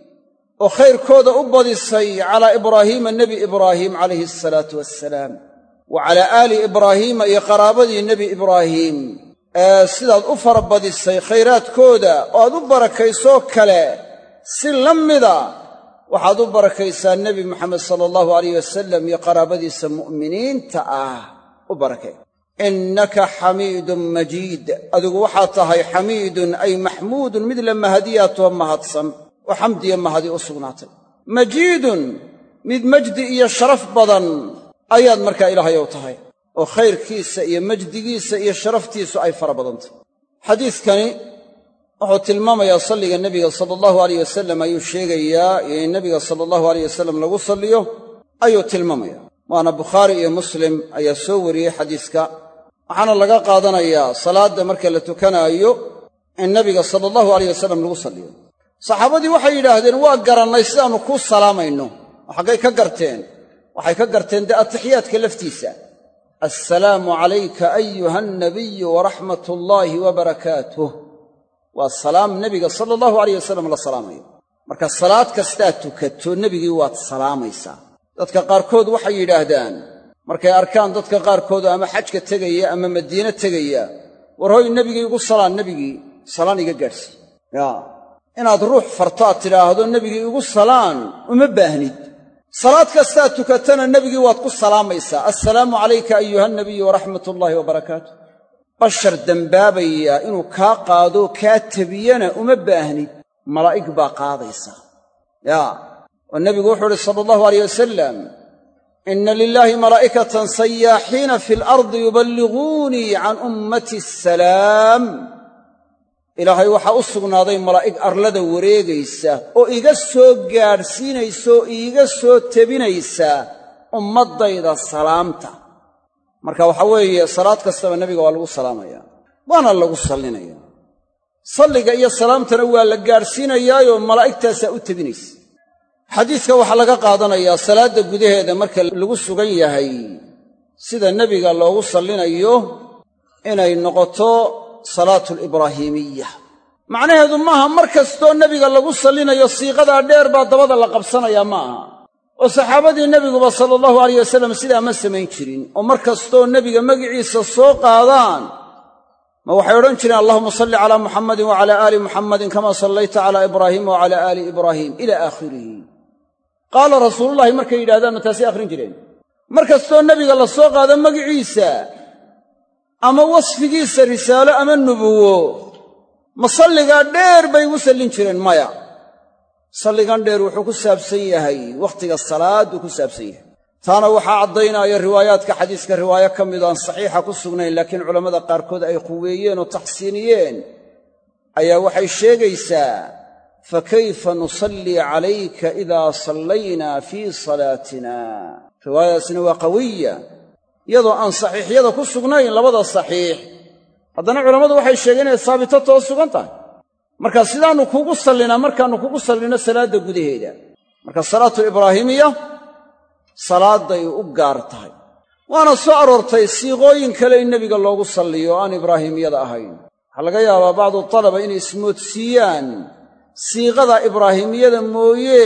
oo khayrkooda u badisay calaa ibraahiima nebi ibraahiim calayhi asalaatu wassalaam wa calaa aali ibraahiima iyo qaraabadii nebi ibraahiim sidaad u farabadisay khayraadkooda oo aad u barakaysoo kale si la mida waxaad u barakaysaa nebi moxamed sala allahu alayh wasalam iyo qaraabadiisa mu'miniinta ah u barakay innaka xamiidun majiid adigu waxaad tahay xamiidun ay maxmuudun mid la mahadiyaatoo mahadsan oo xamdiya mahadi u sugnaatay majiidun mid majdi iyo sharaf badan ayaad markaa ilaahayow tahay oo khayrkiisa iyo majdigiisa iyo sharaftiisu ay fara badantay xadiidkani wuxuu tilmaamayaa salliga nebiga sala allahu alayh wasalam ayuu sheegayaa iyo in nebiga sala allahu alayh wasalam lagu salliyo ayuu tilmaamaya waana bukhaari iyo muslim ayaa soo wariyey xadiiska waxaana laga qaadanayaa salaadda marka la tukanaayo in nebiga sala allahu alayh wasalam lagu salliyo saxaabadii waxay yidhaahdeen waa garannay sidaannu kuu salaamayno oo xaggay ka garteen waxay ka garteen dee atixiyaadka laftiisa assalaamu calayka ayuha alnabiyu waraxmat ullaahi wa barakaatuh waa salaam nebiga sala allahu alayh wasallam la salaamayo. marka salaad kastaa tukato nebigii waad salaamaysaa. dadka qaarkood waxay yidhaahdaan markay arkaan dadka qaarkood ama xajka tegaya ama madiine tegaya, war hoy nebigii igu salaan, nebigii salaan iga gaadhsii. inaad ruux farto aad tidhaahdo nebigii igu salaan uma baahnid. salaad kastaa tukatana nebigii waad ku salaamaysaa. assalaamu calayka ayuha nabiyu waraxmatullaahi wabarakaatu. bashar dembaabaya inuu kaa qaado kaa tebiyana uma baahnid, malaa'ig baa qaadaysaa. oo nebigu wuxuu uhi sala allahu alayh wasalam, inna lilaahi malaa'ikatan sayaaxiina fi alardi yuballighuunii can ummati asalaam. ilaahay waxaa u sugnaaday malaa'ig arlada wareegaysa oo iga soo gaadhsiinaysa oo iiga soo tebinaysa ummaddayda salaamta. marka waxaa weeye salaad kastaba nebiga waa lagu salaamayaa, waana lagu sallinaya. salliga iyo salaamtana waa la gaadhsiinayaayoo malaa'igtaasaa u tebinaysa. xadiidka waxaa laga qaadanayaa salaadda gudaheeda marka lagu sugan yahay sida nebiga loogu sallinayo inay noqoto salaatulibraahiimiya. macnaheedu maaha mar kastoo nebiga lagu sallinayo siiqadaa dheer baa dabada la qabsanayaa ma aha. oo saxaabadii nebiguba sala allahu alayh wasallam sidaa ma samayn jirin. oo mar kastoo nebiga magiciisa soo qaadaan ma waxay odhan jireen allahuma salli calaa muxammadin wacalaa aali muxammadin kamaa sallayta calaa ibraahiima wacalaa aali ibraahiim ilaa aakhirihi. qaala rasuulullahi markay yidhahdaan ma taasay akhrin jireen. mar kastoo nebiga la soo qaado magiciisa ama wasfigiisa risaalo ama nubuwo, ma salligaa dheer bay ugu sallin jireen? maya. salligan dheer wuxuu ku saabsan yahay wakhtiga salaaduu ku saabsan yahay. taana waxaa caddaynaya riwaayaadka xadiiska riwaayo ka mid aan saxiixa ku sugnayn laakiin culammada qaarkood ay quweeyeen oo taxsiiniyeen ayaa waxay sheegaysaa fakayfa nusallii calayka idaa sallaynaa fii salaatina. riwaayadaasina waa qawiya, iyadoo aan saxiixyada ku sugnayn labada saxiix, haddana culammadu waxay sheegeen inay saabitato sugan tahay. marka sidaannu kugu sallinaa markaannu kugu sallinno salaadda gudaheeda. marka salaatulibraahimiya salaadday u gaar tahay. waana soo aroortay siiqooyin kale in nebiga loogu salliyo oo aan ibraahimiyada ahayn. waxaa laga yaabaa bacdu talaba inay ismoodsiiyaan siiqada ibraahimiyada mooye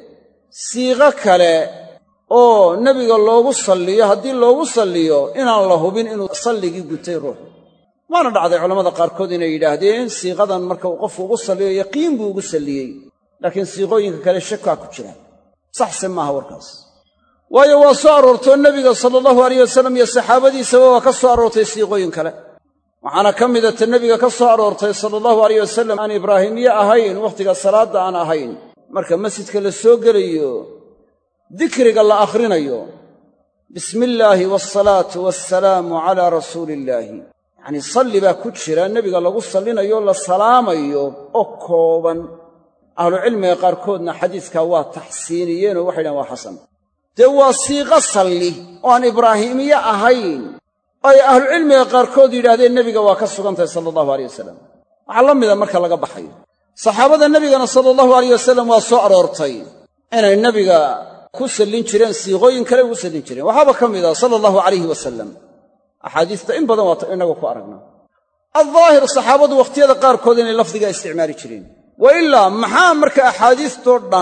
siiqo kale oo nebiga loogu salliyo haddii loogu salliyo inaan la hubin inuu salligii gutay ruuxu. waana dhacday culammada qaarkood inay yidhaahdeen siiqadan marka uu qofku ugu salliyo yaqiin buu ugu salliyey, laakiin siiqooyinka kale shakaa ku jira. saxse maaha warkaas. waayo waa soo aroortoo nebiga sala allahu alayh wasallam iyo saxaabadiisaba waa ka soo aroortay siiqooyin kale. waxaana ka mida ta nebiga ka soo aroortay sala allahu alayh wasallam aan ibraahimiye ahayn, wakhtiga salaadda aan ahayn. marka masjidka la soo gelayo dikriga la akhrinayo, bismi illaahi waasalaatu wassalaamu calaa rasuuliillaahi, yacnii salli baa ku jira nebiga lagu sallinayo la salaamayo oo kooban. ahlucilmiga qaarkoodna xadiiskaa waa taxsiiniyeenoo waxay dhahen waa xasan. dee waa siiqo salli oo aan ibraahimiye ahayn ay ahlucilmiga qaarkood yidhaahdeen nebiga waa ka sugan tahay sala allahu alayh wasalam. waxaa la mida marka laga baxayo saxaabada nebigana sala allahu alayh wasalam waa soo aroortay inay nebiga ku sallin jireen, siiqooyin kale ugu sallin jireen. waxaaba ka mid ah sala allahu calayhi wasalam. axaadiista in badan waa inagu ku aragnaa. addaahir saxaabadu wakhtiyada qaarkood inay lafdigaa isticmaali jireen. wa ilaa maxaa marka axaadiistoo dhan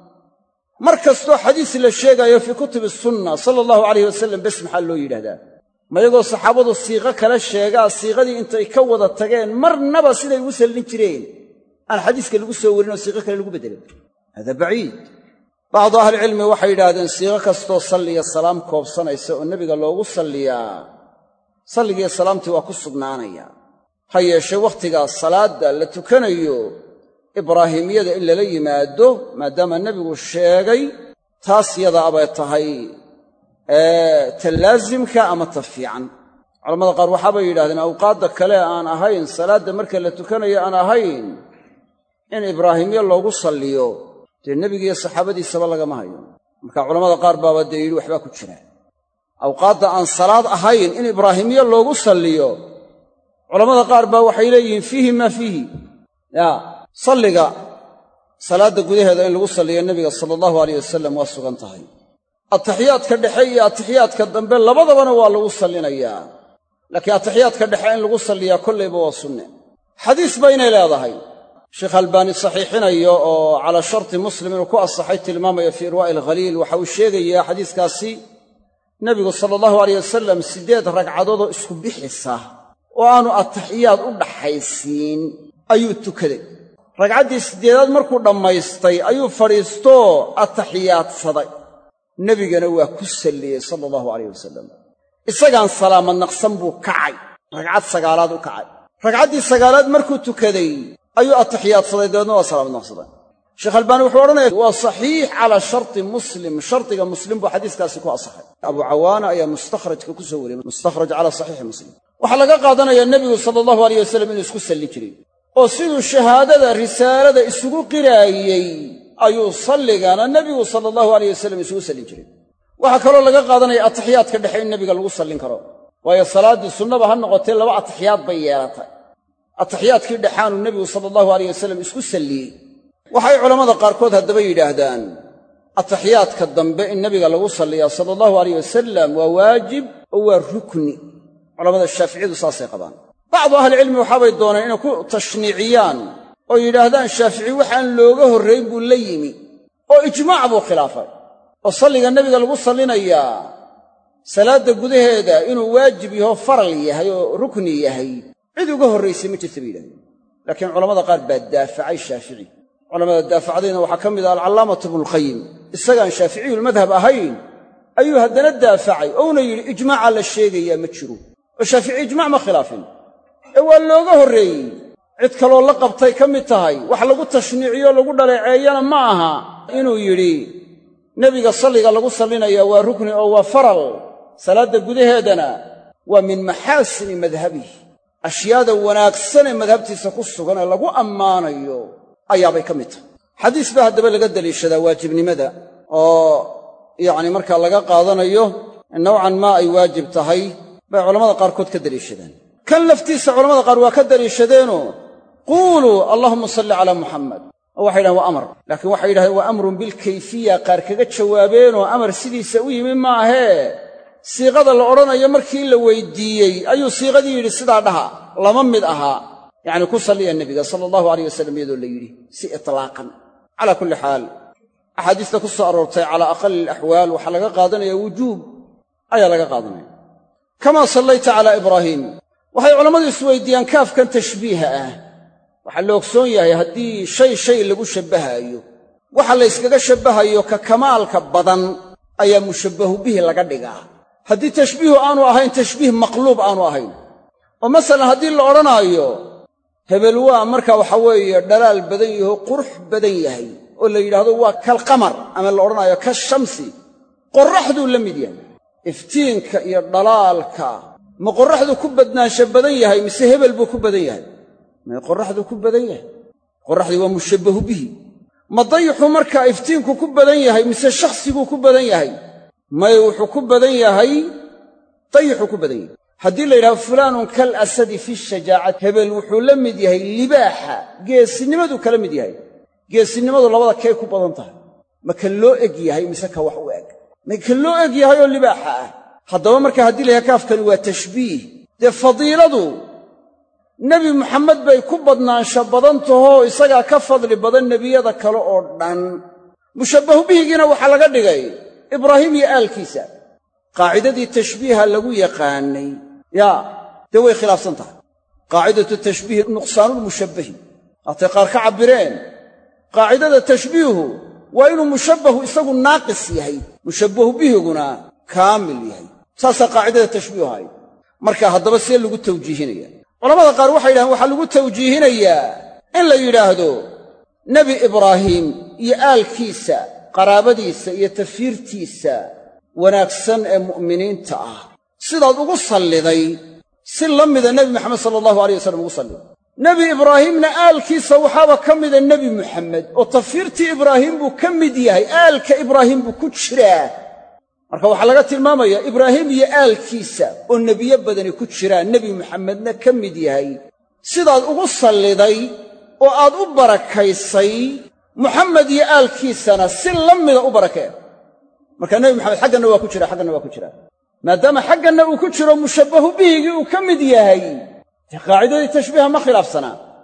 mar kastoo xadiis la sheegaayo fii kutubi sunna sala allahu calayh wasalam bes maxaa loo yidhahdaa? ma iyagoo saxaabadu siiqo kale sheegaa siiqadii intay ka wada tageen marnaba siday ugu sallin jireen aan xadiiska lagu soo warin oo siiqo kale lagu beddelay? hada baciid. bacdu ahlicilmi waxay yidhaahdeen siiqo kastoo salliya salaam koobsanaysa oo nebiga loogu salliyaa, salligiiyo salaamtii waa ku sugnaanaya. ha yeeshee wakhtigaas salaadda la tukanayo ibraahimiyada in lala yimaado maadaama nebigu sheegay, taas yadaa bay tahay ta laasimka ama ta fiican. culammada qaar waxaabay yidhahdeen awqaadda kale aan ahayn salaadda marka la tukanayo aan ahayn in ibraahimiye loogu salliyo dee nebigiiyo saxaabadiisaba lagama hayo. marka culammada qaar baaba dee yidhi waxbaa ku jira. awqaadda aan salaad ahayn in ibraahimiye loogu salliyo, culammada qaar baa waxay leeyihiin fiihi maa fiihi. salliga salaadda gudaheeda in lagu salliyo nebiga sala allahu alayh wasalam waa sugan tahay. atixiyaadka dhexe iyo atixiyaadka dambe labadabana waa lagu sallinayaa, laakiin atixiyaadka dhexe in lagu salliyaa kollayba waa sunne. xadiis ba inay leedahay sheekh albaani saxiixinayo oo calaa sharti muslim inuu ku asaxay tilmaamaya fii irwaa'i alkhaliil waxa uu sheegayaa xadiiskaasi nebigu sala allahu alayh wasalam 8 ragcadoodoo isku bixisa oo aanu ataxiyaad u dhaxaysiin ayuu tukaday ragcaddii 8aad markuu dhammaystay ayuu fadhiistoo ataxiyaadsaday nebigana waa ku salliyey sala allahu alayh wasalam isagaan salaamad naqsan buu kacay ragcad 9aad u kacay ragcaddii 9aad markuu tukaday ayuu ataxiyaadsaday dabeedna waa salaamad naqsaday sheekh albaani wuxuu odhanaya waa saxiix calaa sharti muslim shardiga muslim buu xadiiskaasi ku asaxay abu cawaana ayaa mustakhrajka ku soo wariyey mustakhraj calaa saxiixi muslim waxaa laga qaadanayaa nebigu sala allahu alayh wasalam inuu isku salli jiray oo siduu shahaadada risaalada isugu qiraayey ayuu salligana nebigu sala allahu alayh wasalam isugu sallin jiray waxaa kaloo laga qaadanaya ataxiyaadka dhexe in nebiga lagu sallin karo waayo salaaddii sunnaba ha noqotee 2 ataxiyaad bay yeelatay ataxiyaadkii dhexaanuu nebigu sala allahu alayh wasalam isku salliyey waxay culammada qaarkood haddaba yidhaahdaan ataxiyaadka dambe in nebiga lagu salliyaa sala allahu alayh wasalam waa waajib oo waa rukni culammada shaaficiyadu saasay qabaan bacdu ahlicilmi waxaabay dooneen inay ku tashniiciyaan oo yidhaahdaan shaafici waxaan looga horrayn buu la yimi oo ijmaac buu khilaafay oo salliga nebiga lagu sallinayaa salaadda gudaheeda inuu waajib yaho faral yahay oo rukni yahay cid uga horraysay ma jirta bay yidhahdeen laakiin culammada qaar baa daafacay shaafici culamada daafacdayna waxaa ka mid ah alcallaamatu ibnulqayim isagaan shaaficiyulmadhab ahayn ayuu haddana daafacay ouna yidhi ijmaacaa la sheegayaa ma jiro oo shaafici ijmac ma khilaafin ee waa looga horreeyey cid kaloo la qabtay ka mid tahay wax lagu tashniiciyo lagu dhaleeceeyana ma aha inuu yidhi nebiga salliga lagu sallinayaa waa rukni oo waa faral salaadda gudaheedana waa min maxaasini madhabihi ashyaada wanaagsan ee madhabtiisa ku sugan ee lagu ammaanayo ayaabay ka mid tahay xadiis baa haddaba laga deliishadaa waajibnimada oo yacni markaa laga qaadanayo in nowcan maa ay waajib tahay bay culammada qaarkood ka deliishadaan kan laftiisa culamada qaar waa ka deliishadeenoo quuluu allaahumma salli calaa muxammad oo waxay yidhahen waa amar laakiin waxay yidhahdeen waa amrun bilkayfiya qaar kaga jawaabeenoo amar sidiisa u yimi maahee siiqada la odhanayo markii la weyddiiyey ayuu siiqadii yidhi sidaa dhaha lama mid ahaa yacni ku salliya nebiga sala allahu alayh wasalam iyadoo la yidhi si itlaaqan calaa kulli xaal axaadiista ku soo aroortay calaa aqali alaxwaal waxaa laga qaadanaya wujuub ayaa laga qaadanaya kamaa sallayta calaa ibraahiim waxay culammadu isweydiiyaan kaafkan tashbiiha ah waxaa la ogsoon yahay haddii shay lagu shabbahaayo waxa la yskaga shabbahayo ka kamaalka badan ayaa mushabbahu bihi laga dhigaa haddii tashbiihu aanu ahayn tashbiih maqluub aanu ahayn oo masalan haddii la odhanaayo hebel waa marka waxa weeye dhalaal badan yaho qurux badan yahay oo la yidhaahdo waa kalqamar ama la odhanaayo ka shamsi qorraxduu la mid yahay iftiinka iyo dhalaalka ma qorraxdu ku badnaansha badan yahay mise hebel buu ku badan yahay may qorraxdu ku badan yahay qorraxdii waa mushabbahu bihi ma dayixu markaa iftiinku ku badan yahay mise shakhsiguu ku badan yahay may wuxuu ku badan yahay dayixuu ku badan yahay haddii la yidhahdo fulaanun kal asadi fi shajaacati hebel wuxuu la mid yahay libaaxa geesinimaduu kala mid yahay geesinimadu labada kay ku badan tahay ma kan loo eg yahay mise ka wax u eg ma kan loo eg yahay oo libaaxa ah haddaba marka haddii la yidhahdo kaafkani waa tashbiih dee fadiiladu nebi muxamed bay ku badnaansha badan tahoo isagaa ka fadli badan nebiyada kale oo dhan mushabbahu bihigiina waxaa laga dhigay ibraahim iyo aalkiisa qaacidadii tashbiiha lagu yaqaanay dee way khilaafsan tahay qaacidatu tashbiihi nuqsaanulmushabbahi haatay qaar ka cabbireen qaacidada tashbiihu waa inuu mushabbahu isagu naaqis yahay mushabbahu bihiguna kaamil yahay saasaa qaacidada tashbiihu ahayd marka haddaba see lagu tawjiihinaya culamada qaar waxay yidhahdeen waxaa lagu tawjiihinayaa in la yidhaahdo nebi ibraahim iyo aalkiisa qaraabadiisa iyo tafiirtiisa wanaagsan ee mu'miniinta ah sidaad ugu salliday si la mida nebi moxamed sala allahu alayh wasallam ugu salliday nebi ibraahimna aalkiisa waxaaba ka mida nebi moxamed oo tafiirtii ibraahim buu ka mid yahay aalka ibraahim buu ku jiraa marka waxaa laga tilmaamayaa ibraahim iyo aalkiisa oo nebiyo badani ku jiraan nebi moxamedna ka mid yahay sidaad ugu salliday oo aad u barakaysay muxamed iyo aalkiisana si la mida u barakeen marka nebi moxamed xagganna waa ku jira xagganna waa ku jira maadaama xagganna uu ku jiro mushabbahu bihigii uu ka mid yahay dee qaacidadii tashbiiha ma khilaafsanaa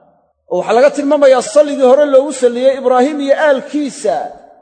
oo waxaa laga tilmaamayaa salligii hore loogu salliyey ibraahim iyo aalkiisa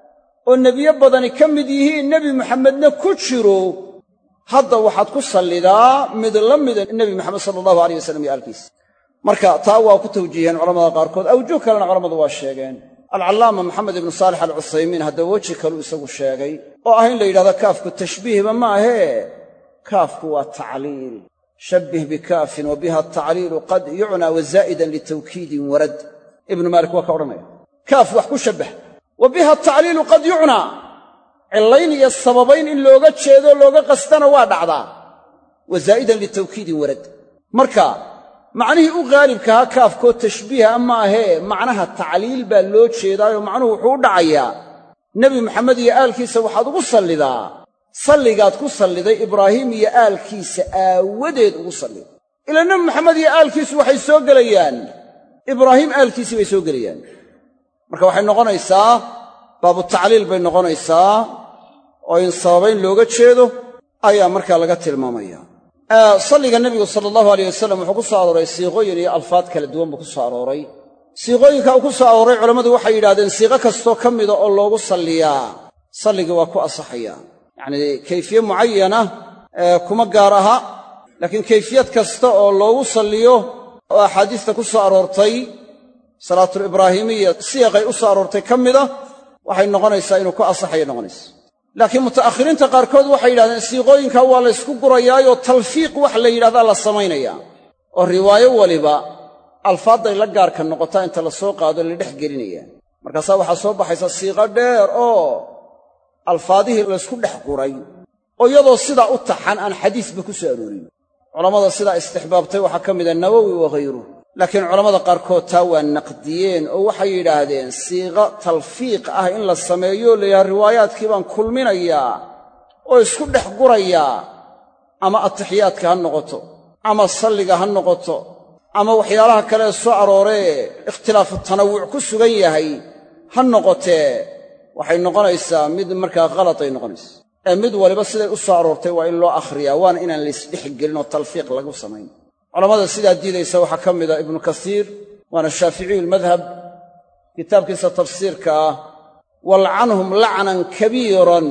oo nebiyo badani ka mid yihiin nebi maxamedna ku jiro, hadda waxaad ku sallidaa mid la mida nebi maxamed sala allahu alayh wasallam iyo aalkiisa. marka taa waa ku tawjiiheen culamada qaarkood, awjuh kalena culammadu waa sheegeen. alcallaama maxamed ibnu saalix alcuthaymiin haddaba weji kaluu isagu sheegay oo ah in la yidhahdo kaafku tashbiihba ma ahee kaafku waa tacliil. shabbih bikaafin wa biha atacliilu qad yucnaa wazaa'idan litawkiidin warad. ibnu maalik waa ka odhanaya kaaf wax ku shabbah, wa biha atacliilu qad yucnaa, cillayn iyo sababayn in looga jeedo looga qastana waa dhacdaa, wazaa'idan litawkiidin warad. marka macnihii u qaalibkahaa kaafkoo tashbiiha ma ahee macnaha tacliil baa loo jeedaayoo macnuhu wuxuu u dhacayaa nebi maxamed iyo aalkiisa waxaad ugu sallidaa salligaad ku salliday ibraahim iyo aalkiisa aawadeed ugu salliday. ilaa nebi maxamed iyo aalkiisu waxay soo gelayaan ibraahim aalkiisii bay soo gelayaan. marka waxay noqonaysaa baabu tacliil bay noqonaysaa oo in sababayn looga jeedo ayaa markaa laga tilmaamaya. salliga nebigu sala allahu alayh wasalam wuxuu ku soo arooray siiqooyin iyo alfaad kala duwan buu ku soo arooray. siiqooyinka uu ku soo arooray culammadu waxay yidhahdeen siiqo kastoo ka mida oo loogu salliyaa salligii waa ku asaxaya. yacnii kayfiye mucayana kuma gaar aha, laakiin kayfiyad kasta oo loogu salliyo oo axaadiista ku soo aroortay salaatulibraahimiya siyaqay u soo aroortay ka mida waxay noqonaysaa inuu ku asaxaya noqonaysa. laakiin muta'akhiriinta qaarkood waxay yidhahdeen siiqooyinka waa laysku gurayaayoo talfiiq wax la yidhahdaa la samaynayaa oo riwaayo waliba alfaadday la gaarka noqotaa inta la soo qaado la dhex gelinaya. markaasaa waxaa soo baxaysa siiqo dheer oo alfaadihii laysku dhex guray oo iyadoo sidaa u taxan aan xadiisba ku soo aroorin. culammada sidaa istixbaabtay waxaa ka mida nawowi waghayruh, laakiin culammada qaarkood taa waa naqdiyeen oo waxay yidhaahdeen siiqo talfiiq ah in la sameeyo la yidhaha riwaayaadkii baan kulminayaa oo isku dhex gurayaa, ama atixiyaadka ha noqoto ama salliga ha noqoto ama waxyaalaha kale ee soo arooree ikhtilaafu tanawuc ku sugan yahay ha noqotee, waxay noqonaysaa mid markaa khalatay noqonaysa. ee mid waliba siday u soo aroortay waa in loo akhriyaa, waana inaan laysdhex gelin oo talfiiq lagu samayn. culammada sidaa diidaysa waxaa ka mida ibnu kasiir, waana shaaficiyu lmadhab, kitaabkiisa tafsiirka ah walcanhum lacnan kabiiran.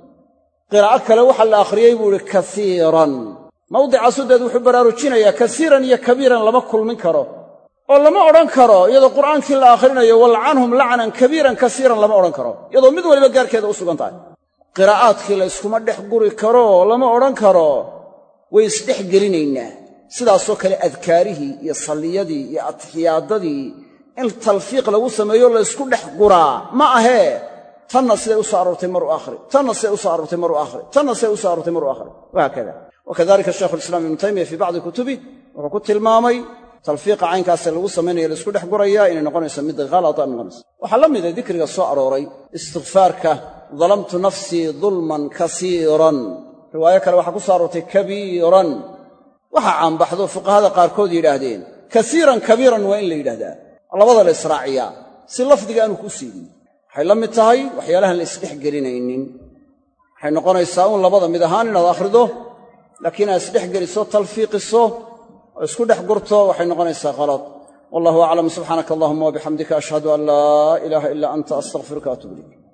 qiraa'o kale waxaa la akhriyey buu ihi kasiiran. mawdicaasu wuxuu baraarujinayaa kasiiran iyo kabiiran lama kulmin karo oo lama odhan karo iyadoo qur'aankii la akhrinayo walcanhum lacnan kabiiran kasiiran lama odhan karo iyadoo mid waliba gaarkeeda u sugan tahay. qiraa'aadkii la yskuma dhex guri karo lama odhan karo, way isdhex gelinaynaa. sidaasoo kale adkaarihii iyo salliyadii iyo atixiyaadadii in talfiiq lagu sameeyo laysku dhex guraa ma ahee tanna siday u soo aroortay mar u akhri, tanna siday u soo aroortay mar u akhri, tanna siday u soo aroortay mar u akhri, wahaakada. wakadalika shaykhulislaam ibnu taymiya fii bacdi kutubi wuxuu ku tilmaamay talfiiqa caynkaasee lagu samaynayo laysku dhex gurayaa inay noqonayso mid halata noqonayso. waxaa la mida dikriga soo arooray istikfaarka dalamtu nafsii dulman kasiiran. riwaayo kale waxaa ku soo aroortay kabiiran. waxaa caanbaxdo fuqahada qaarkood yidhaahdeen kasiiran kabiiran waa in la yidhahdaa, labada la israaciyaa si lafdiga aanu ku siidin. waxay la mid tahay waxyaalahan la isdhex gelinaynin. waxay noqonaysaa uun labada mid ahaan inaad akhrido, laakiin aad isdhex geliso talfiiqiso oo isku dhex gurto waxay noqonaysaa khalad. wallahu aclam. subxaanaka allahuma wabixamdika ashhadu an laa ilaaha ilaa anta astaghfiruka wa atuubu ilayk.